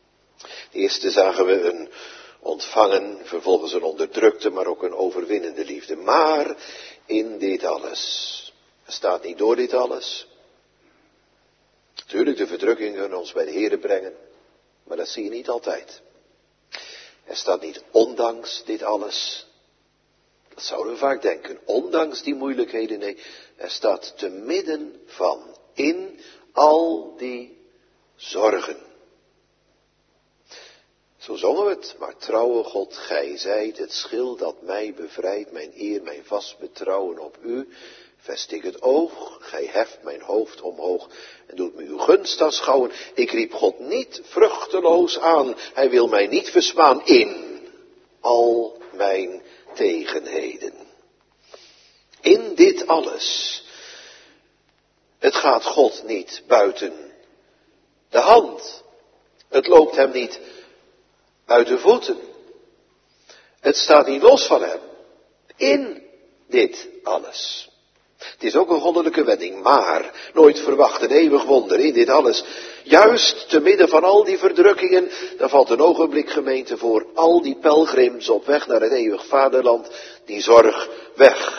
Eerst zagen we een ontvangen, vervolgens een onderdrukte, maar ook een overwinnende liefde. Maar in dit alles, er staat niet door dit alles. Natuurlijk, de verdrukkingen kunnen ons bij de Heere brengen, maar dat zie je niet altijd. Er staat niet ondanks dit alles. Dat zouden we vaak denken, ondanks die moeilijkheden, nee. Er staat te midden van, in al die zorgen. Zo zongen we het, maar trouwe God, gij zijt het schild dat mij bevrijdt, mijn eer, mijn vast betrouwen op u. Vestig het oog, gij heft mijn hoofd omhoog en doet me uw gunst aanschouwen. Ik riep God niet vruchteloos aan, hij wil mij niet versmaan in al mijn tegenheden. In dit alles, het gaat God niet buiten de hand. Het loopt hem niet uit de voeten. Het staat niet los van hem. In dit alles. Het is ook een goddelijke wending, maar nooit verwacht een eeuwig wonder in dit alles. Juist te midden van al die verdrukkingen, dan valt een ogenblik, gemeente, voor al die pelgrims op weg naar het eeuwig vaderland, die zorg weg.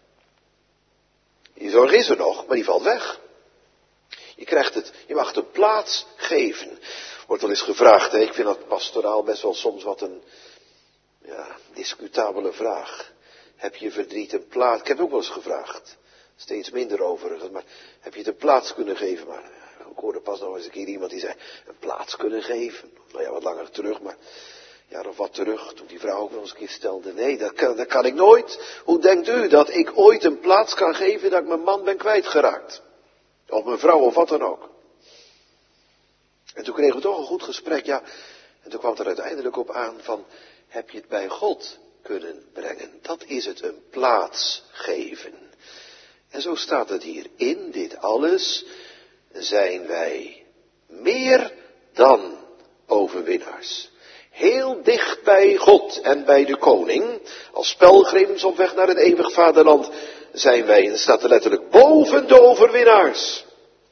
Die zorg is er nog, maar die valt weg. Je krijgt het, je mag het een plaats geven. Wordt wel eens gevraagd, hè? Ik vind dat pastoraal best wel soms wat een, ja, discutabele vraag. Heb je verdriet een plaats? Ik heb het ook wel eens gevraagd. Steeds minder overigens, maar heb je het een plaats kunnen geven? Maar Ik hoorde pas nog eens een keer iemand die zei, een plaats kunnen geven. Nou ja, wat langer terug, maar ja, of wat terug, toen die vrouw ook nog eens een keer stelde. Nee, dat kan, dat kan ik nooit. Hoe denkt u dat ik ooit een plaats kan geven dat ik mijn man ben kwijtgeraakt? Of mijn vrouw of wat dan ook. En toen kregen we toch een goed gesprek, ja. En toen kwam het er uiteindelijk op aan van, heb je het bij God kunnen brengen? Dat is het, een plaats geven. En zo staat het hier, in dit alles zijn wij meer dan overwinnaars. Heel dicht bij God en bij de koning, als pelgrims op weg naar het eeuwig vaderland, zijn wij, en het staat er letterlijk, boven de overwinnaars.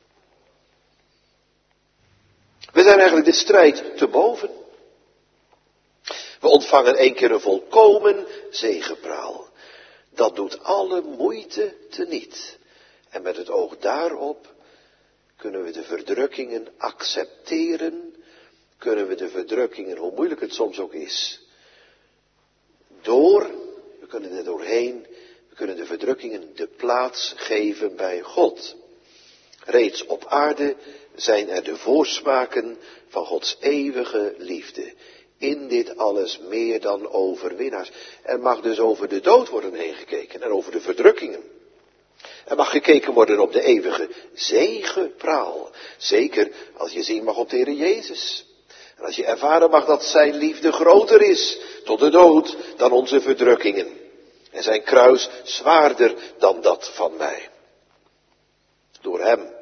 We zijn eigenlijk de strijd te boven. We ontvangen één keer een volkomen zegepraal. Dat doet alle moeite teniet. En met het oog daarop kunnen we de verdrukkingen accepteren. Kunnen we de verdrukkingen, hoe moeilijk het soms ook is, door, we kunnen er doorheen, we kunnen de verdrukkingen de plaats geven bij God. Reeds op aarde zijn er de voorsmaken van Gods eeuwige liefde. In dit alles meer dan overwinnaars. Er mag dus over de dood worden heen gekeken en over de verdrukkingen. Er mag gekeken worden op de eeuwige zegepraal. Zeker als je zien mag op de Heer Jezus. En als je ervaren mag dat zijn liefde groter is tot de dood dan onze verdrukkingen. En zijn kruis zwaarder dan dat van mij. Door hem.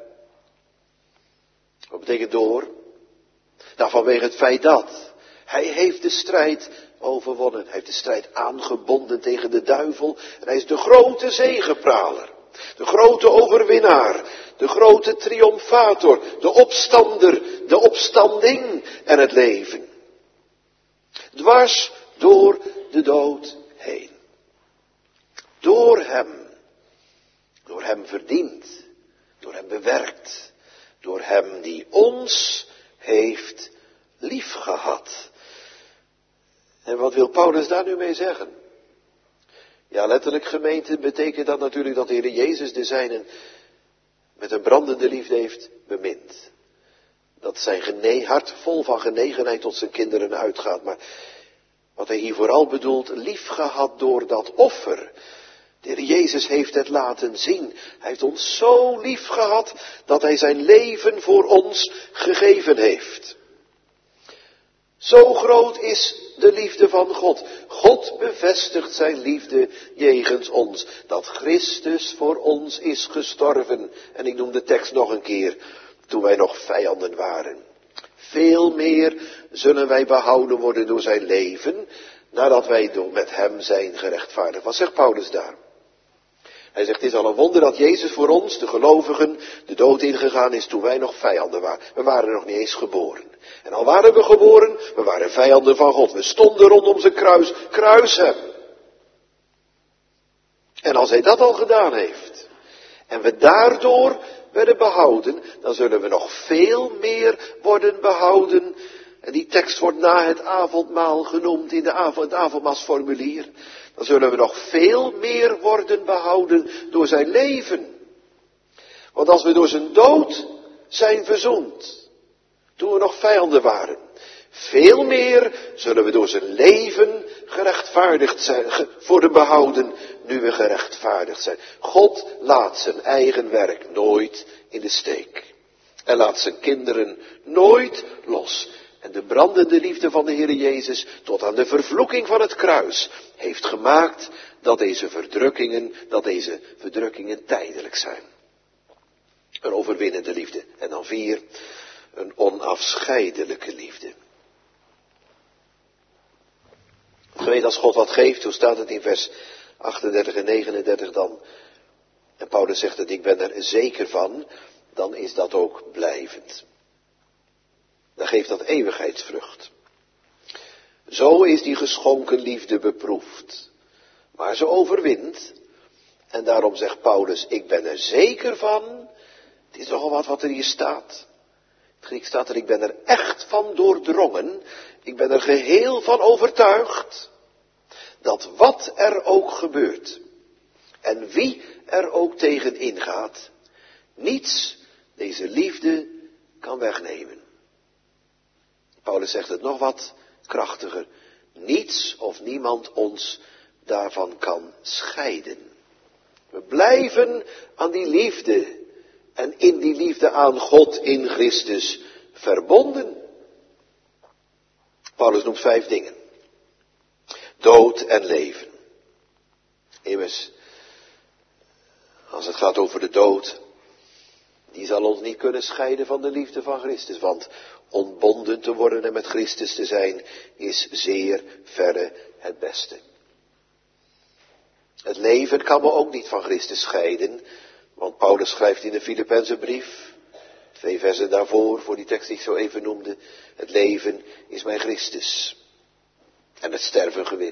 Wat betekent door? Nou, vanwege het feit dat. Hij heeft de strijd overwonnen. Hij heeft de strijd aangebonden tegen de duivel. En hij is de grote zegepraler. De grote overwinnaar. De grote triomfator. De opstander. De opstanding en het leven. Dwars door de dood heen. Door hem. Door hem verdiend. Door hem bewerkt. Door hem die ons heeft liefgehad. En wat wil Paulus daar nu mee zeggen? Ja, letterlijk gemeente betekent dat natuurlijk dat de Heer Jezus de zijnen met een brandende liefde heeft bemind. Dat zijn gene- hart vol van genegenheid tot zijn kinderen uitgaat. Maar wat hij hier vooral bedoelt, liefgehad door dat offer. De Heer Jezus heeft het laten zien. Hij heeft ons zo lief gehad dat hij zijn leven voor ons gegeven heeft. Zo groot is de liefde van God. God bevestigt zijn liefde jegens ons. Dat Christus voor ons is gestorven. En ik noem de tekst nog een keer. Toen wij nog vijanden waren. Veel meer zullen wij behouden worden door zijn leven. Nadat wij door met hem zijn gerechtvaardigd. Wat zegt Paulus daar? Hij zegt, het is al een wonder dat Jezus voor ons, de gelovigen, de dood ingegaan is toen wij nog vijanden waren. We waren nog niet eens geboren. En al waren we geboren, we waren vijanden van God. We stonden rondom zijn kruis, kruis hem. En als hij dat al gedaan heeft, en we daardoor werden behouden, dan zullen we nog veel meer worden behouden. En die tekst wordt na het avondmaal genoemd in de avond, het avondmaalsformulier. Dan zullen we nog veel meer worden behouden door zijn leven. Want als we door zijn dood zijn verzoend, toen we nog vijanden waren, veel meer zullen we door zijn leven gerechtvaardigd zijn, worden behouden, nu we gerechtvaardigd zijn. God laat zijn eigen werk nooit in de steek. En laat zijn kinderen nooit los. En de brandende liefde van de Heer Jezus tot aan de vervloeking van het kruis heeft gemaakt dat deze verdrukkingen, dat deze verdrukkingen tijdelijk zijn. Een overwinnende liefde. En dan vier, een onafscheidelijke liefde. Weet, als God wat geeft, hoe staat het in vers achtendertig en negenendertig dan? En Paulus zegt dat ik ben er zeker van, dan is dat ook blijvend. Dan geeft dat eeuwigheidsvrucht. Zo is die geschonken liefde beproefd. Maar ze overwint. En daarom zegt Paulus, ik ben er zeker van. Het is nogal wat wat er hier staat. Het Grieks staat er, ik ben er echt van doordrongen. Ik ben er geheel van overtuigd. Dat wat er ook gebeurt. En wie er ook tegen ingaat. Niets deze liefde kan wegnemen. Paulus zegt het nog wat krachtiger. Niets of niemand ons daarvan kan scheiden. We blijven aan die liefde en in die liefde aan God in Christus verbonden. Paulus noemt vijf dingen. Dood en leven. Immers, als het gaat over de dood, die zal ons niet kunnen scheiden van de liefde van Christus. Want ontbonden te worden en met Christus te zijn is zeer verre het beste. Het leven kan me ook niet van Christus scheiden. Want Paulus schrijft in de Filippense brief, twee versen daarvoor, voor die tekst die ik zo even noemde. Het leven is mijn Christus. En het sterven gewin.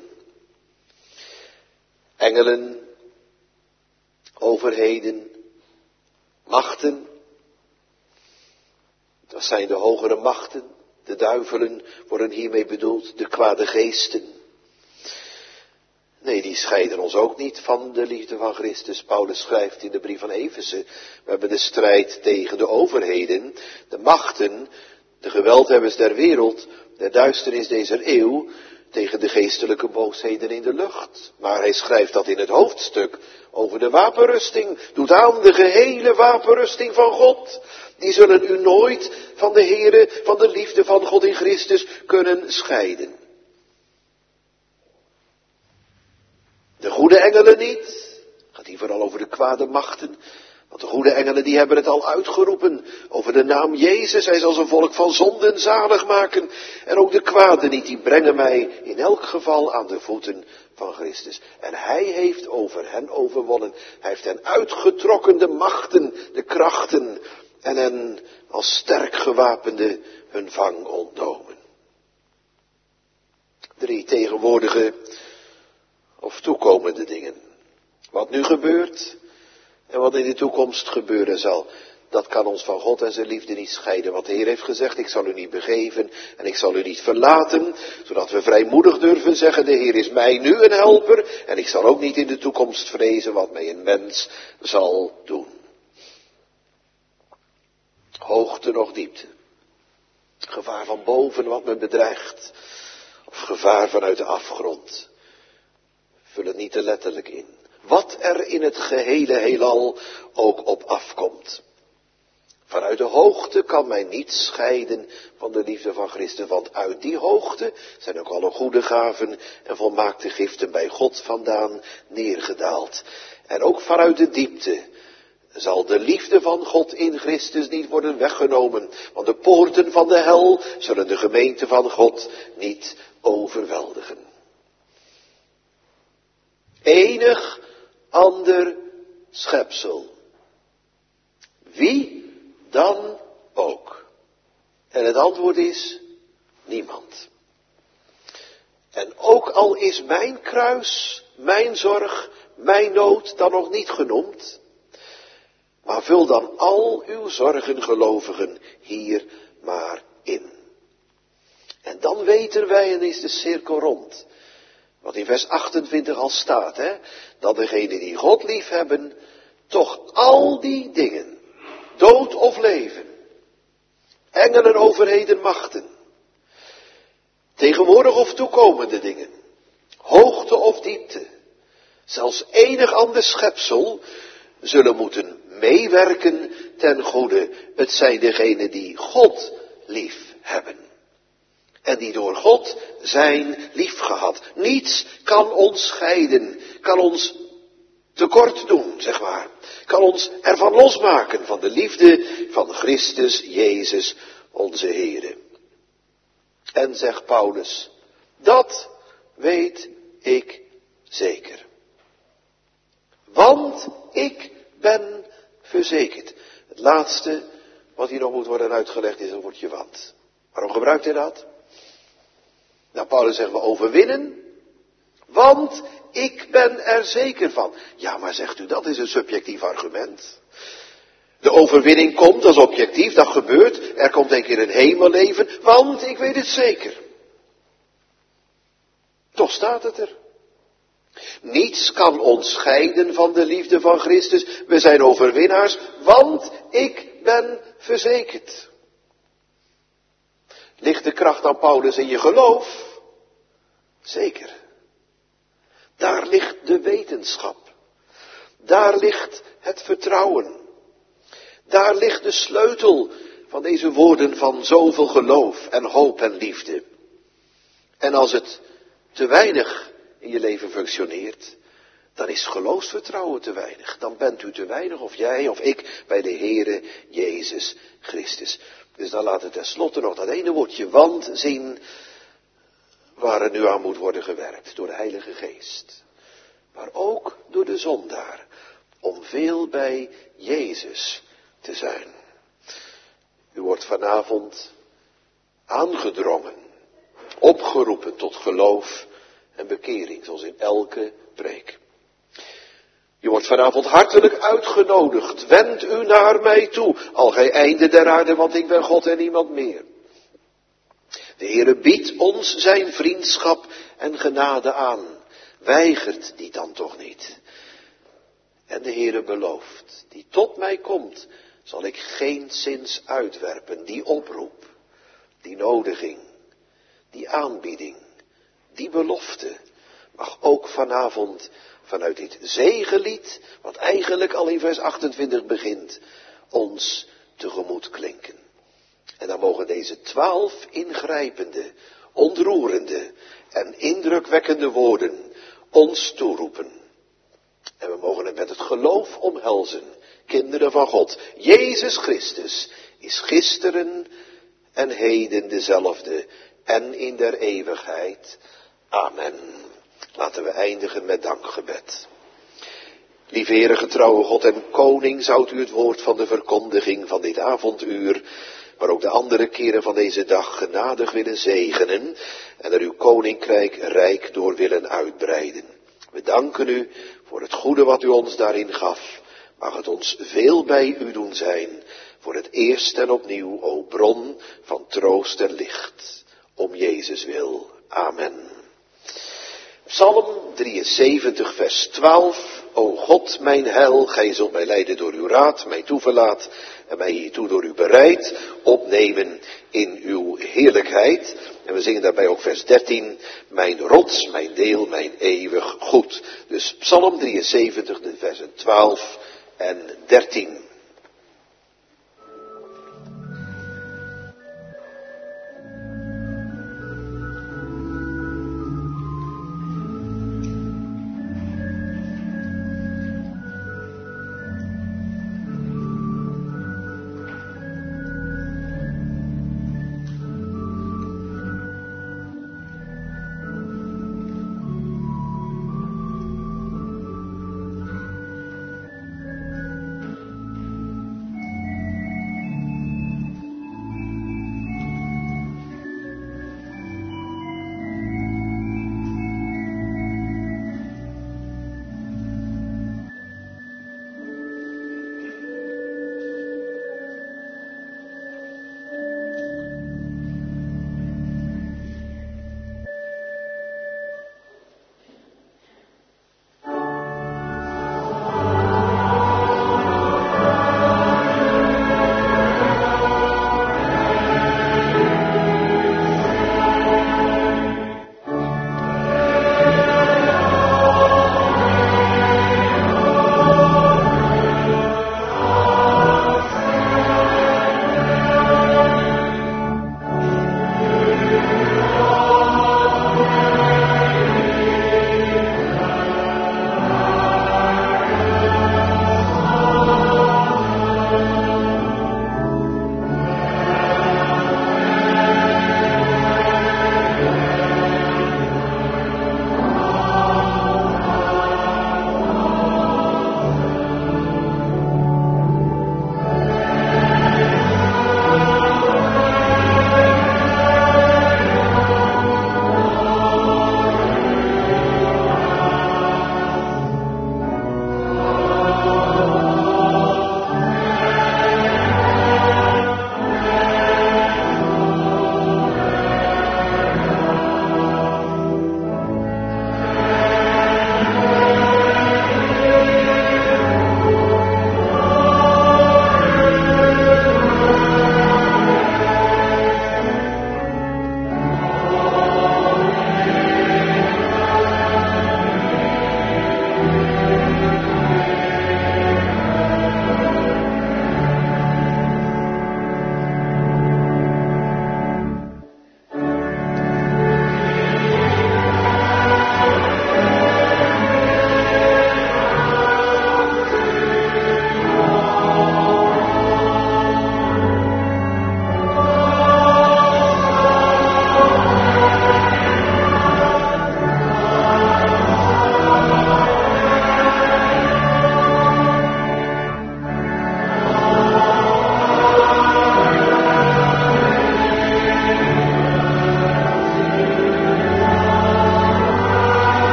Engelen, overheden, machten. Dat zijn de hogere machten. De duivelen worden hiermee bedoeld, de kwade geesten. Nee, die scheiden ons ook niet van de liefde van Christus. Paulus schrijft in de brief van Efeze, we hebben de strijd tegen de overheden, de machten, de geweldhebbers der wereld, der duisternis deze eeuw, tegen de geestelijke boosheden in de lucht. Maar hij schrijft dat in het hoofdstuk over de wapenrusting. Doet aan de gehele wapenrusting van God. Die zullen u nooit van de Here, van de liefde van God in Christus kunnen scheiden. De goede engelen niet. Het gaat hier vooral over de kwade machten. Want de goede engelen die hebben het al uitgeroepen over de naam Jezus. Hij zal zijn volk van zonden zalig maken. En ook de kwade niet, die brengen mij in elk geval aan de voeten van Christus. En hij heeft over hen overwonnen. Hij heeft hen uitgetrokken, de machten, de krachten. En hen als sterk gewapende hun vang ontnomen. Drie tegenwoordige of toekomende dingen. Wat nu gebeurt en wat in de toekomst gebeuren zal, dat kan ons van God en zijn liefde niet scheiden. Want de Heer heeft gezegd, ik zal u niet begeven en ik zal u niet verlaten, zodat we vrijmoedig durven zeggen, de Heer is mij nu een helper en ik zal ook niet in de toekomst vrezen wat mij een mens zal doen. Hoogte nog diepte. Gevaar van boven wat me bedreigt. Of gevaar vanuit de afgrond. Vul het niet te letterlijk in. Wat er in het gehele heelal ook op afkomt. Vanuit de hoogte kan mij niet scheiden van de liefde van Christus. Want uit die hoogte zijn ook alle goede gaven en volmaakte giften bij God vandaan neergedaald. En ook vanuit de diepte zal de liefde van God in Christus niet worden weggenomen. Want de poorten van de hel zullen de gemeente van God niet overweldigen. Enig ander schepsel. Wie dan ook? En het antwoord is niemand. En ook al is mijn kruis, mijn zorg, mijn nood dan nog niet genoemd, maar vul dan al uw zorgen, gelovigen, hier maar in. En dan weten wij, en is de cirkel rond, wat in vers achtentwintig al staat, hè, dat degenen die God lief hebben, toch al die dingen, dood of leven, engelen, overheden, machten, tegenwoordig of toekomende dingen, hoogte of diepte, zelfs enig ander schepsel, zullen moeten meewerken ten goede. Het zijn degenen die God lief hebben. En die door God zijn liefgehad. Niets kan ons scheiden, kan ons tekort doen, zeg maar. Kan ons ervan losmaken van de liefde van Christus Jezus, onze Heere. En zegt Paulus, dat weet ik zeker. Want ik ben verzekerd. Het laatste wat hier nog moet worden uitgelegd is een woordje want. Waarom gebruikt hij dat? Nou, Paulus zegt, we overwinnen, want ik ben er zeker van. Ja, maar zegt u, dat is een subjectief argument. De overwinning komt, dat is objectief, dat gebeurt. Er komt een keer een hemelleven, want ik weet het zeker. Toch staat het er. Niets kan ons scheiden van de liefde van Christus. We zijn overwinnaars, want ik ben verzekerd. Ligt de kracht aan Paulus in je geloof? Zeker. Daar ligt de wetenschap. Daar ligt het vertrouwen. Daar ligt de sleutel van deze woorden van zoveel geloof en hoop en liefde. En als het te weinig in je leven functioneert, dan is geloofsvertrouwen te weinig. Dan bent u te weinig, of jij of ik, bij de Heere Jezus Christus. Dus dan laat het tenslotte nog dat ene woordje want zien, waar er nu aan moet worden gewerkt door de Heilige Geest. Maar ook door de zondaar, om veel bij Jezus te zijn. U wordt vanavond aangedrongen, opgeroepen tot geloof en bekering, zoals in elke preek. Je wordt vanavond hartelijk uitgenodigd. Wend u naar mij toe, al gij einde der aarde, want ik ben God en niemand meer. De Heere biedt ons zijn vriendschap en genade aan. Weigert die dan toch niet. En de Heere belooft, die tot mij komt, zal ik geenszins uitwerpen. Die oproep, die nodiging, die aanbieding, die belofte mag ook vanavond vanuit dit zegenlied, wat eigenlijk al in vers achtentwintig begint, ons tegemoet klinken. En dan mogen deze twaalf ingrijpende, ontroerende en indrukwekkende woorden ons toeroepen. En we mogen het met het geloof omhelzen, kinderen van God. Jezus Christus is gisteren en heden dezelfde en in der eeuwigheid. Amen. Laten we eindigen met dankgebed. Lieve Heere, getrouwe God en Koning, zoudt u het woord van de verkondiging van dit avonduur, maar ook de andere keren van deze dag genadig willen zegenen en er uw koninkrijk rijk door willen uitbreiden. We danken u voor het goede wat u ons daarin gaf. Mag het ons veel bij u doen zijn, voor het eerst en opnieuw, o bron van troost en licht. Om Jezus wil. Amen. Psalm drieënzeventig, vers twaalf. O God, mijn heil, gij zult mij leiden door uw raad, mij toeverlaat en mij hiertoe door u bereid, opnemen in uw heerlijkheid. En we zingen daarbij ook vers dertien, mijn rots, mijn deel, mijn eeuwig goed. Dus Psalm drieënzeventig, de versen twaalf en dertien.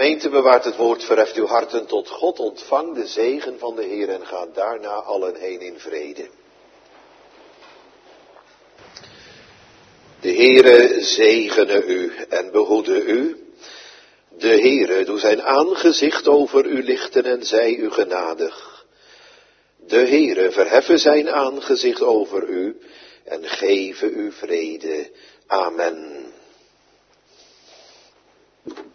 Gemeente, bewaart het woord, verheft uw harten tot God, ontvang de zegen van de Heer en ga daarna allen heen in vrede. De Heere zegene u en behoede u. De Heere doe zijn aangezicht over u lichten en zij u genadig. De Heere verheffen zijn aangezicht over u en geven u vrede. Amen.